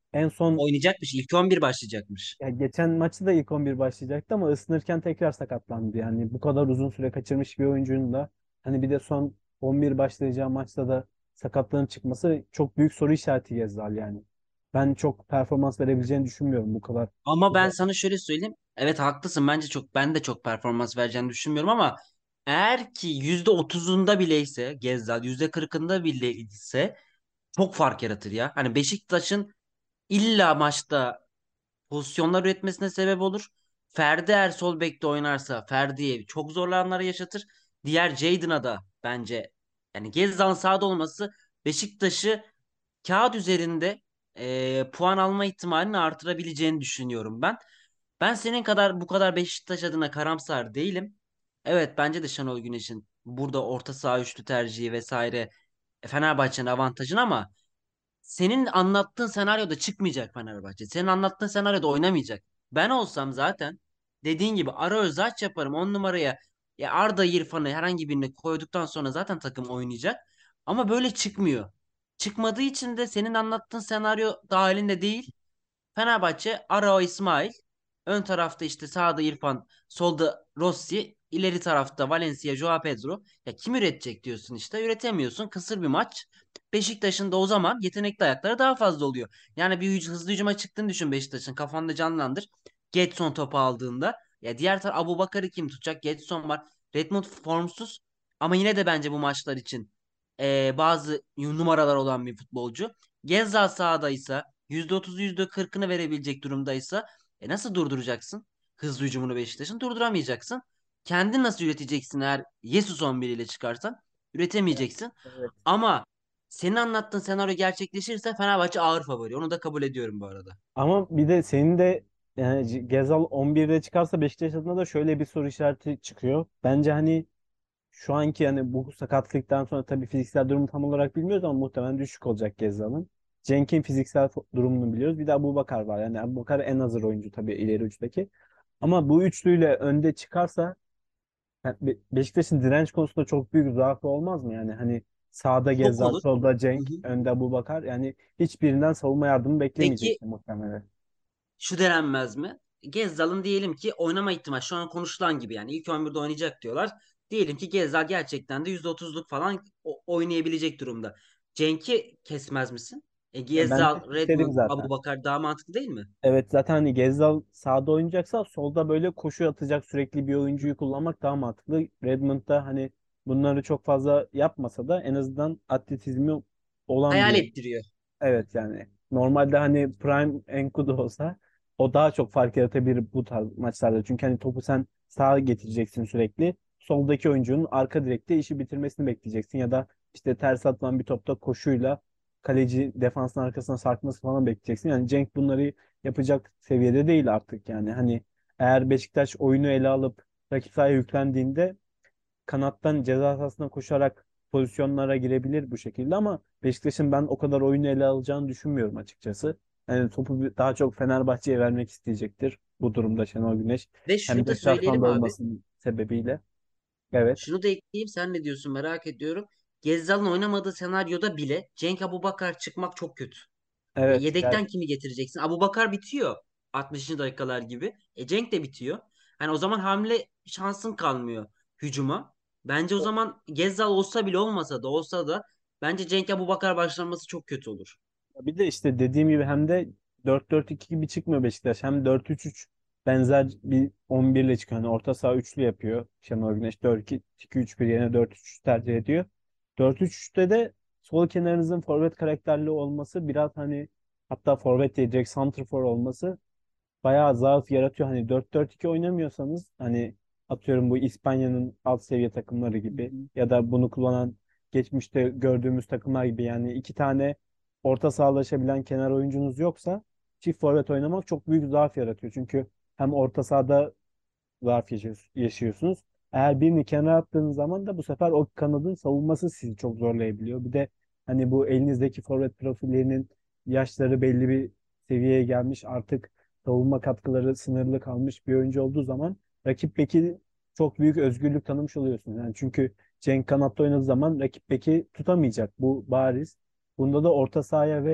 S4: En son
S3: Oynayacakmış. İlk on bir başlayacakmış.
S4: ya geçen maçta da ilk on bir başlayacaktı ama ısınırken tekrar sakatlandı. Yani bu kadar uzun süre kaçırmış bir oyuncunun da hani bir de son on bir başlayacağı maçta da sakatlığın çıkması çok büyük soru işareti Gezzal yani. Ben çok performans verebileceğini düşünmüyorum bu kadar.
S3: Ama ben
S4: Güzel.
S3: sana şöyle söyleyeyim. Evet, haklısın. Bence çok, ben de çok performans vereceğini düşünmüyorum ama eğer ki yüzde otuzunda bileyse Gezzal, yüzde kırkında bile ise çok fark yaratır ya. Hani Beşiktaş'ın illa maçta pozisyonlar üretmesine sebep olur. Ferdi eğer sol bekte oynarsa Ferdi'ye çok zorlu anlar yaşatır. Diğer Jadon'a da bence, yani Gezzal'ın sahada olması Beşiktaş'ı kağıt üzerinde e, puan alma ihtimalini artırabileceğini düşünüyorum ben. Ben senin kadar bu kadar Beşiktaş adına karamsar değilim. Evet, bence de Şenol Güneş'in burada orta saha üçlü tercihi vesaire e, Fenerbahçe'nin avantajın ama senin anlattığın senaryoda çıkmayacak Fenerbahçe. Senin anlattığın senaryoda oynamayacak. Ben olsam zaten dediğin gibi ara özaç yaparım. On numaraya ya Arda, İrfan'ı herhangi birini koyduktan sonra zaten takım oynayacak. Ama böyle çıkmıyor. Çıkmadığı için de senin anlattığın senaryo dahilinde değil. Fenerbahçe Arao İsmail. Ön tarafta işte sağda İrfan, solda Rossi, ileri tarafta Valencia, Joao Pedro. Ya kim üretecek diyorsun işte. Üretemiyorsun. Kısır bir maç. Beşiktaş'ın da o zaman yetenekli ayakları daha fazla oluyor. Yani bir hüc- hızlı hücuma çıktığını düşün Beşiktaş'ın. Kafanda canlandır. Getson topu aldığında. Ya diğer taraf Abubakar'ı kim tutacak? Getson var. Redmond formsuz. Ama yine de bence bu maçlar için eee, bazı numaralar olan bir futbolcu. Gezza sahadaysa yüzde otuzu yüzde kırkını verebilecek durumdaysa e nasıl durduracaksın? Hızlı hücumunu Beşiktaş'ın durduramayacaksın. Kendin nasıl üreteceksin eğer Jesus on bir ile çıkarsan? Üretemeyeceksin.
S4: Evet.
S3: Ama senin anlattığın senaryo gerçekleşirse Fenerbahçe ağır favori. Onu da kabul ediyorum bu arada.
S4: Ama bir de senin de yani C- Gezal on birde çıkarsa Beşiktaş adına da şöyle bir soru işareti çıkıyor. Bence hani şu anki yani bu sakatlıktan sonra tabii fiziksel durumu tam olarak bilmiyoruz ama muhtemelen düşük olacak Gezal'ın. Cenk'in fiziksel fo- durumunu biliyoruz. Bir de Abubakar var. Yani Abubakar en hazır oyuncu tabii ileri uçtaki. Ama bu üçlüyle önde çıkarsa yani Be- Beşiktaş'ın direnç konusunda çok büyük zaafı olmaz mı? Yani hani sağda
S3: Çok
S4: Gezzal,
S3: olur.
S4: solda
S3: Hı
S4: Cenk,
S3: hı.
S4: önde Abubakar. Yani hiçbirinden savunma yardımı
S3: Peki
S4: beklemeyeceksin muhtemelen.
S3: şu denenmez mi? Gezzal'ın diyelim ki oynama ihtimali şu an konuşulan gibi, yani ilk on birde oynayacak diyorlar. Diyelim ki Gezzal gerçekten de yüzde otuzluk falan o- oynayabilecek durumda. Cenk'i kesmez misin? E,
S4: Ya ben de
S3: Gezzal,
S4: isterim
S3: Redmond,
S4: zaten.
S3: Abubakar daha mantıklı değil mi?
S4: Evet zaten hani Gezzal sağda oynayacaksa solda böyle koşu atacak sürekli bir oyuncuyu kullanmak daha mantıklı. Redmond da hani bunları çok fazla yapmasa da en azından atletizmi olan bir
S3: Hayal
S4: oyuncu.
S3: ettiriyor.
S4: Evet yani normalde hani Prime Enkudu olsa o daha çok fark yaratabilir bu tarz maçlarda. Çünkü hani topu sen sağa getireceksin sürekli. Soldaki oyuncunun arka direkte işi bitirmesini bekleyeceksin ya da işte ters atılan bir topta koşuyla kaleci defansın arkasına sarkması falan bekleyeceksin. Yani Cenk bunları yapacak seviyede değil artık yani. Hani eğer Beşiktaş oyunu ele alıp rakip sahaya yüklendiğinde kanattan ceza sahasına koşarak pozisyonlara girebilir bu şekilde ama Beşiktaş'ın ben o kadar oyunu ele alacağını düşünmüyorum açıkçası. Yani topu bir- daha çok Fenerbahçe'ye vermek isteyecektir bu durumda Şenol Güneş.
S3: Ve
S4: Hem
S3: şunu da söyleyelim
S4: deplasmanda
S3: abi.
S4: olmasının sebebiyle. Evet.
S3: Şunu da ekleyeyim, sen ne diyorsun merak ediyorum. Gezzal'ın oynamadığı senaryoda bile Cenk, Abubakar çıkmak çok kötü. Ya
S4: Evet. Yani
S3: yedekten kimi getireceksin? Abubakar bitiyor altmışıncı dakikalar gibi. E Cenk de bitiyor. Hani o zaman hamle şansın kalmıyor hücuma. Bence o zaman Gezzal olsa bile olmasa da olsa da bence Cenk, Abubakar başlanması çok kötü olur.
S4: bir de işte dediğim gibi hem de dört dört iki gibi çıkmıyor Beşiktaş. Hem dört üç üç benzer bir on bir ile çıkıyor. Hani orta saha üçlü yapıyor. Şenol Güneş dört iki üç bir yerine dört üç üç tercih ediyor. dört üç üçte de sol kenarınızın forvet karakterli olması biraz hani hatta forvet değil direkt santrfor olması bayağı zaaf yaratıyor. Hani dört dört iki oynamıyorsanız hani atıyorum bu İspanya'nın alt seviye takımları
S3: Hı
S4: gibi
S3: hı.
S4: ya da bunu kullanan geçmişte gördüğümüz takımlar gibi yani iki tane orta sahalaşabilen kenar oyuncunuz yoksa çift forvet oynamak çok büyük zaaf yaratıyor. Çünkü hem orta sahada zaaf yaşıyorsunuz. yaşıyorsunuz. Eğer birini kenara attığınız zaman da bu sefer o kanadın savunması sizi çok zorlayabiliyor. Bir de hani bu elinizdeki forvet profillerinin yaşları belli bir seviyeye gelmiş artık savunma katkıları sınırlı kalmış bir oyuncu olduğu zaman rakip beki çok büyük özgürlük tanımış oluyorsunuz. Yani çünkü Cenk kanatta oynadığı zaman rakip beki tutamayacak. Bu bariz. Bunda da orta sahaya ve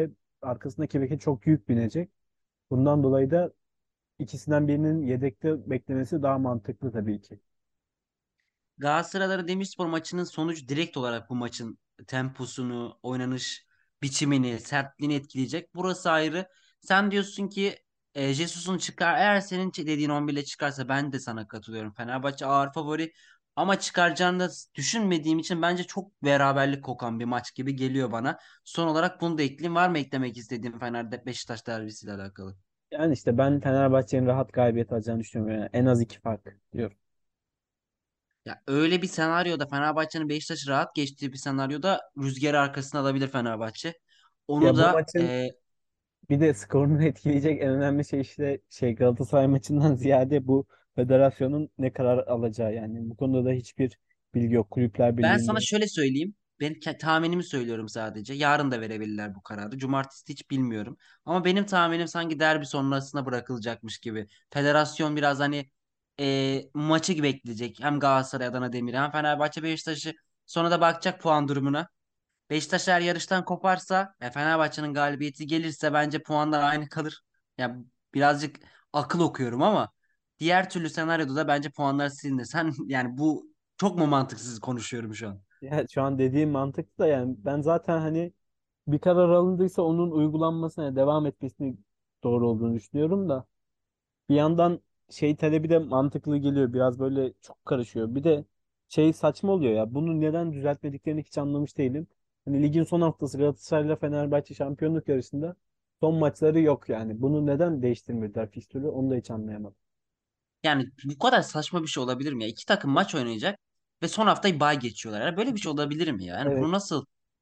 S4: arkasındaki beke çok yük binecek. Bundan dolayı da ikisinden birinin yedekte beklemesi daha mantıklı tabii ki.
S3: Galatasaray'la Demirspor maçının sonucu direkt olarak bu maçın temposunu, oynanış biçimini, sertliğini etkileyecek. Burası ayrı. Sen diyorsun ki e, Jesus'un çıkar, eğer senin dediğin on bir ile çıkarsa ben de sana katılıyorum. Fenerbahçe ağır favori ama çıkaracağını da düşünmediğim için bence çok beraberlik kokan bir maç gibi geliyor bana. Son olarak bunu da ekleyeyim. Var mı eklemek istediğim Fener'de Beşiktaş derbisiyle alakalı?
S4: Yani işte ben Fenerbahçe'nin rahat galibiyet alacağını düşünüyorum. Yani en az iki fark diyorum.
S3: Ya öyle bir senaryoda Fenerbahçe'nin Beşiktaş'ı rahat geçtiği bir senaryoda rüzgarı arkasına alabilir Fenerbahçe. Onu
S4: Ya bu
S3: da
S4: maçın
S3: e,
S4: bir de skorunu etkileyecek en önemli şey işte şey Galatasaray maçından ziyade bu federasyonun ne karar alacağı yani. Bu konuda da hiçbir bilgi yok. Kulüpler
S3: ben sana
S4: Birliği'nde.
S3: şöyle söyleyeyim. Ben ke- tahminimi söylüyorum sadece. Yarın da verebilirler bu kararı. Cumartesi hiç bilmiyorum. Ama benim tahminim sanki derbi sonrasına bırakılacakmış gibi. Federasyon biraz hani e, maçı bekleyecek. Hem Galatasaray, Adana Demir'i hem Fenerbahçe, Beşiktaş'ı. Sonra da bakacak puan durumuna. Beşiktaş eğer yarıştan koparsa, ya Fenerbahçe'nin galibiyeti gelirse bence puanlar aynı kalır. Ya birazcık akıl okuyorum ama diğer türlü senaryoda da bence puanlar silinir. Sen yani bu çok mu mantıksız konuşuyorum şu an?
S4: Ya şu an dediğim mantıklı da yani ben zaten hani bir karar alındıysa onun uygulanmasına devam etmesini doğru olduğunu düşünüyorum da bir yandan şey talebi de mantıklı geliyor. Biraz böyle çok karışıyor. Bir de şey saçma oluyor ya. Bunu neden düzeltmediklerini hiç anlamış değilim. Hani ligin son haftası Galatasaray'la Fenerbahçe şampiyonluk yarışında son maçları yok yani. Bunu neden değiştirmediler fikstürü onu da hiç anlayamadım.
S3: Yani bu kadar saçma bir şey olabilir mi ya? İki takım maç oynayacak ve son haftayı bay geçiyorlar. Yani böyle bir şey olabilir mi ya? Yani
S4: Evet.
S3: bunu nasıl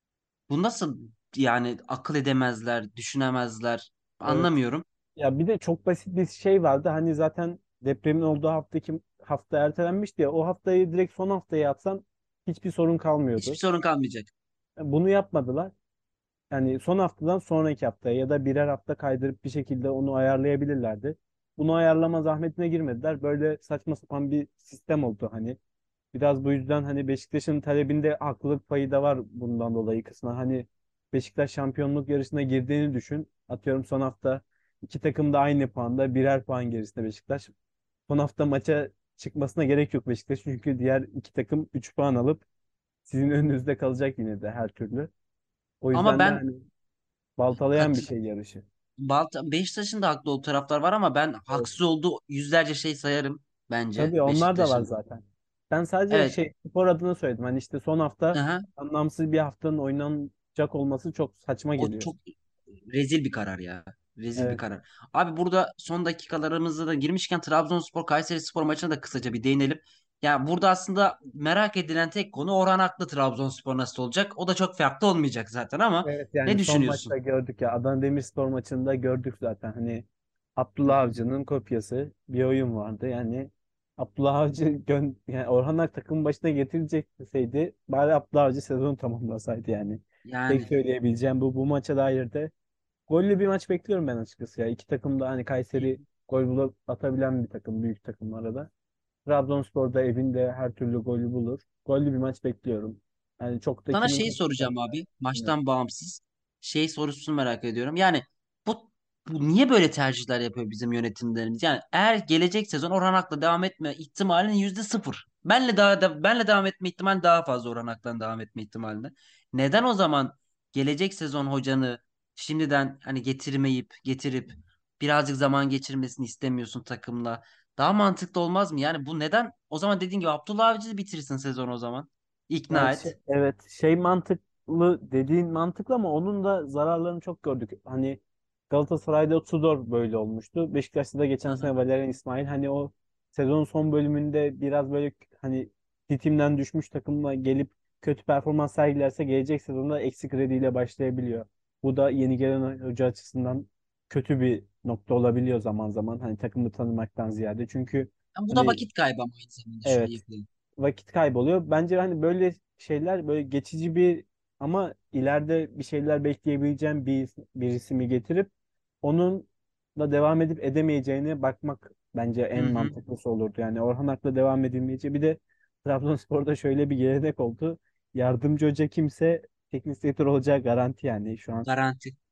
S3: bu nasıl yani akıl edemezler, düşünemezler?
S4: Evet.
S3: Anlamıyorum.
S4: Ya bir de çok basit bir şey vardı. Hani zaten depremin olduğu haftaki hafta ertelenmişti ya. O haftayı direkt son haftaya atsan hiçbir sorun
S3: Hiçbir
S4: kalmıyordu.
S3: sorun kalmayacak.
S4: Bunu yapmadılar. Yani son haftadan sonraki haftaya ya da birer hafta kaydırıp bir şekilde onu ayarlayabilirlerdi. Bunu ayarlama zahmetine girmediler. Böyle saçma sapan bir sistem oldu hani. Biraz bu yüzden hani Beşiktaş'ın talebinde haklılık payı da var bundan dolayı kısmen. Hani Beşiktaş şampiyonluk yarışına girdiğini düşün. Atıyorum son hafta iki takım da aynı puanda, birer puan gerisinde Beşiktaş. Son hafta maça çıkmasına gerek yok Beşiktaş çünkü diğer iki takım üç puan alıp sizin önünüzde kalacak yine de her türlü. O
S3: Ama
S4: yüzden de
S3: ben
S4: hani baltalayan bir
S3: kat
S4: şey yarışı.
S3: Balta Beşiktaş'ın da haklı olduğu taraftar var ama ben
S4: Evet.
S3: haksız olduğu yüzlerce şey sayarım bence
S4: Tabii onlar da var
S3: Beşiktaş'ın.
S4: zaten. Ben sadece
S3: Evet.
S4: şey spor adına söyledim. Hani işte son hafta
S3: Aha.
S4: anlamsız bir haftanın oynanacak olması çok saçma
S3: O
S4: geliyor.
S3: çok rezil bir karar ya. Rezil bir
S4: Evet.
S3: karar. Abi burada son dakikalarımızda da girmişken Trabzonspor Kayserispor maçına da kısaca bir değinelim. Ya burada aslında merak edilen tek konu Orhan Aklı Trabzonspor nasıl olacak? O da çok farklı olmayacak zaten ama
S4: Evet yani
S3: ne
S4: son
S3: düşünüyorsun?
S4: maçta gördük ya Adana Demirspor maçında gördük zaten hani Abdullah Avcı'nın kopyası bir oyun vardı. Yani Abdullah Avcı gön yani Orhan Ak takım başına getirecek deseydi bari Abdullah Avcı sezonu tamamlasaydı yani. Tek
S3: Yani
S4: söyleyebileceğim bu bu maça dair de gollü bir maç bekliyorum ben açıkçası ya. İki takım da hani Kayseri gol bulup atabilen bir takım büyük takımlara da. Trabzonspor da evinde her türlü golü bulur. Gollü bir maç bekliyorum. Yani çok da
S3: sana
S4: kimin
S3: şeyi
S4: kazanacağını
S3: soracağım
S4: ben
S3: abi.
S4: bilmiyorum.
S3: Maçtan bağımsız. Şey sorusunu merak ediyorum. Yani bu, bu niye böyle tercihler yapıyor bizim yönetimlerimiz? Yani eğer gelecek sezon Orhan Ak'la devam etme ihtimalinin yüzde sıfır. Benle daha da, benle devam etme ihtimali daha fazla Orhan Ak'tan devam etme ihtimalinde. Neden o zaman gelecek sezon hocanı şimdiden hani getirmeyip getirip birazcık zaman geçirmesini istemiyorsun takımla? Daha mantıklı olmaz mı? Yani bu neden? O zaman dediğin gibi Abdullah Avcı bitirsin sezon o zaman. İkna
S4: Yani şey,
S3: et.
S4: evet şey mantıklı dediğin mantıklı ama onun da zararlarını çok gördük. Hani Galatasaray'da Tudor böyle olmuştu. Beşiktaş'ta da
S3: Hı
S4: geçen
S3: hı.
S4: sene Valerian İsmail hani o sezonun son bölümünde biraz böyle hani ritimden düşmüş takımla gelip kötü performans sergilerse gelecek sezonda eksik krediyle başlayabiliyor. Bu da yeni gelen hoca açısından kötü bir nokta olabiliyor zaman zaman. Hani takımı tanımaktan ziyade. Çünkü
S3: Yani bu da
S4: hani
S3: vakit kaybı ama aynı zamanda şöyle
S4: evet
S3: yapalım.
S4: vakit kayboluyor. Bence hani böyle şeyler böyle geçici bir ama ileride bir şeyler bekleyebileceğim bir birisi mi getirip onun da devam edip edemeyeceğine bakmak bence
S3: Hı
S4: en
S3: hı.
S4: mantıklısı olurdu. Yani Orhan Ak'la devam edilmeyeceği. Bir de Trabzonspor'da şöyle bir gelenek oldu. Yardımcı hoca kimse teknik direktör olacağı garanti yani şu an.
S3: Garanti.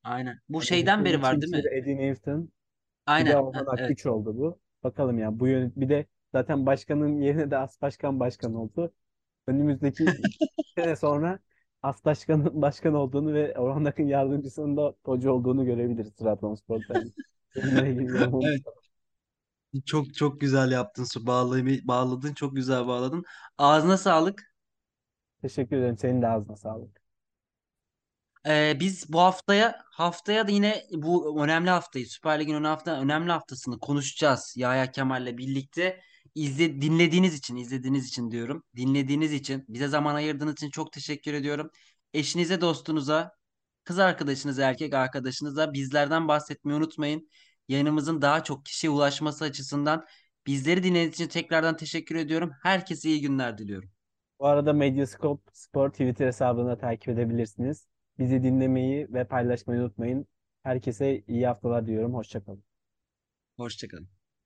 S3: Aynen. Bu
S4: Hani
S3: şeyden
S4: Hüseyin
S3: beri var değil
S4: Çimşir,
S3: mi?
S4: Eddie Newton, bir de
S3: Aynen. Ha,
S4: Orhan
S3: evet.
S4: Akgüç oldu bu. Bakalım ya bu yön bir de zaten başkanın yerine de as başkan başkan oldu. Önümüzdeki iki sene sonra as başkanın başkan olduğunu ve Orhan Akın yardımcısının da hoca olduğunu görebiliriz Trabzonspor'da. Yani bununla ilgili yorumum.
S3: Evet. Çok çok güzel yaptın. Su bağlamayı bağladın. Çok güzel bağladın. Ağzına sağlık.
S4: Teşekkür ederim. Senin de ağzına sağlık.
S3: Ee, biz bu haftaya haftaya da yine bu önemli haftayı Süper Lig'in önemli hafta önemli haftasını konuşacağız Yahya Kemal'le birlikte. İzle, dinlediğiniz için, izlediğiniz için diyorum. Dinlediğiniz için, bize zaman ayırdığınız için çok teşekkür ediyorum. Eşinize, dostunuza, kız arkadaşınıza, erkek arkadaşınıza bizlerden bahsetmeyi unutmayın. Yayınımızın daha çok kişiye ulaşması açısından bizleri dinlediğiniz için tekrardan teşekkür ediyorum. Herkese iyi günler diliyorum.
S4: Bu arada Medyascope Spor Twitter hesabını takip edebilirsiniz. Bizi dinlemeyi ve paylaşmayı unutmayın. Herkese iyi haftalar diliyorum. Hoşça kalın.
S3: Hoşçakalın.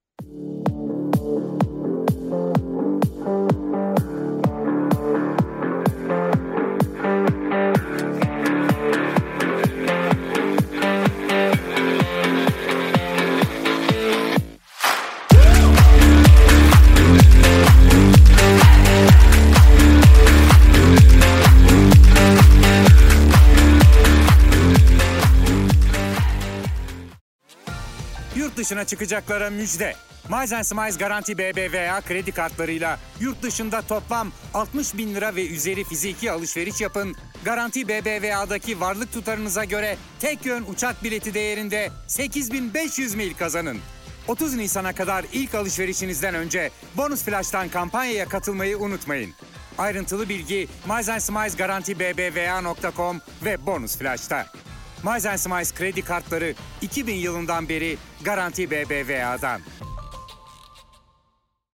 S1: Yurt dışına çıkacaklara müjde. Miles Smiles Garanti B B V A kredi kartlarıyla yurt dışında toplam altmış bin lira ve üzeri fiziki alışveriş yapın. Garanti B B V A'daki varlık tutarınıza göre tek yön uçak bileti değerinde sekiz bin beş yüz mil kazanın. otuz Nisan'a kadar ilk alışverişinizden önce Bonus Flash'tan kampanyaya katılmayı unutmayın. Ayrıntılı bilgi Miles Smiles Garanti B B V A nokta com ve Bonus Flash'ta. Miles Smiles kredi kartları iki bin yılından beri Garanti B B V A'dan.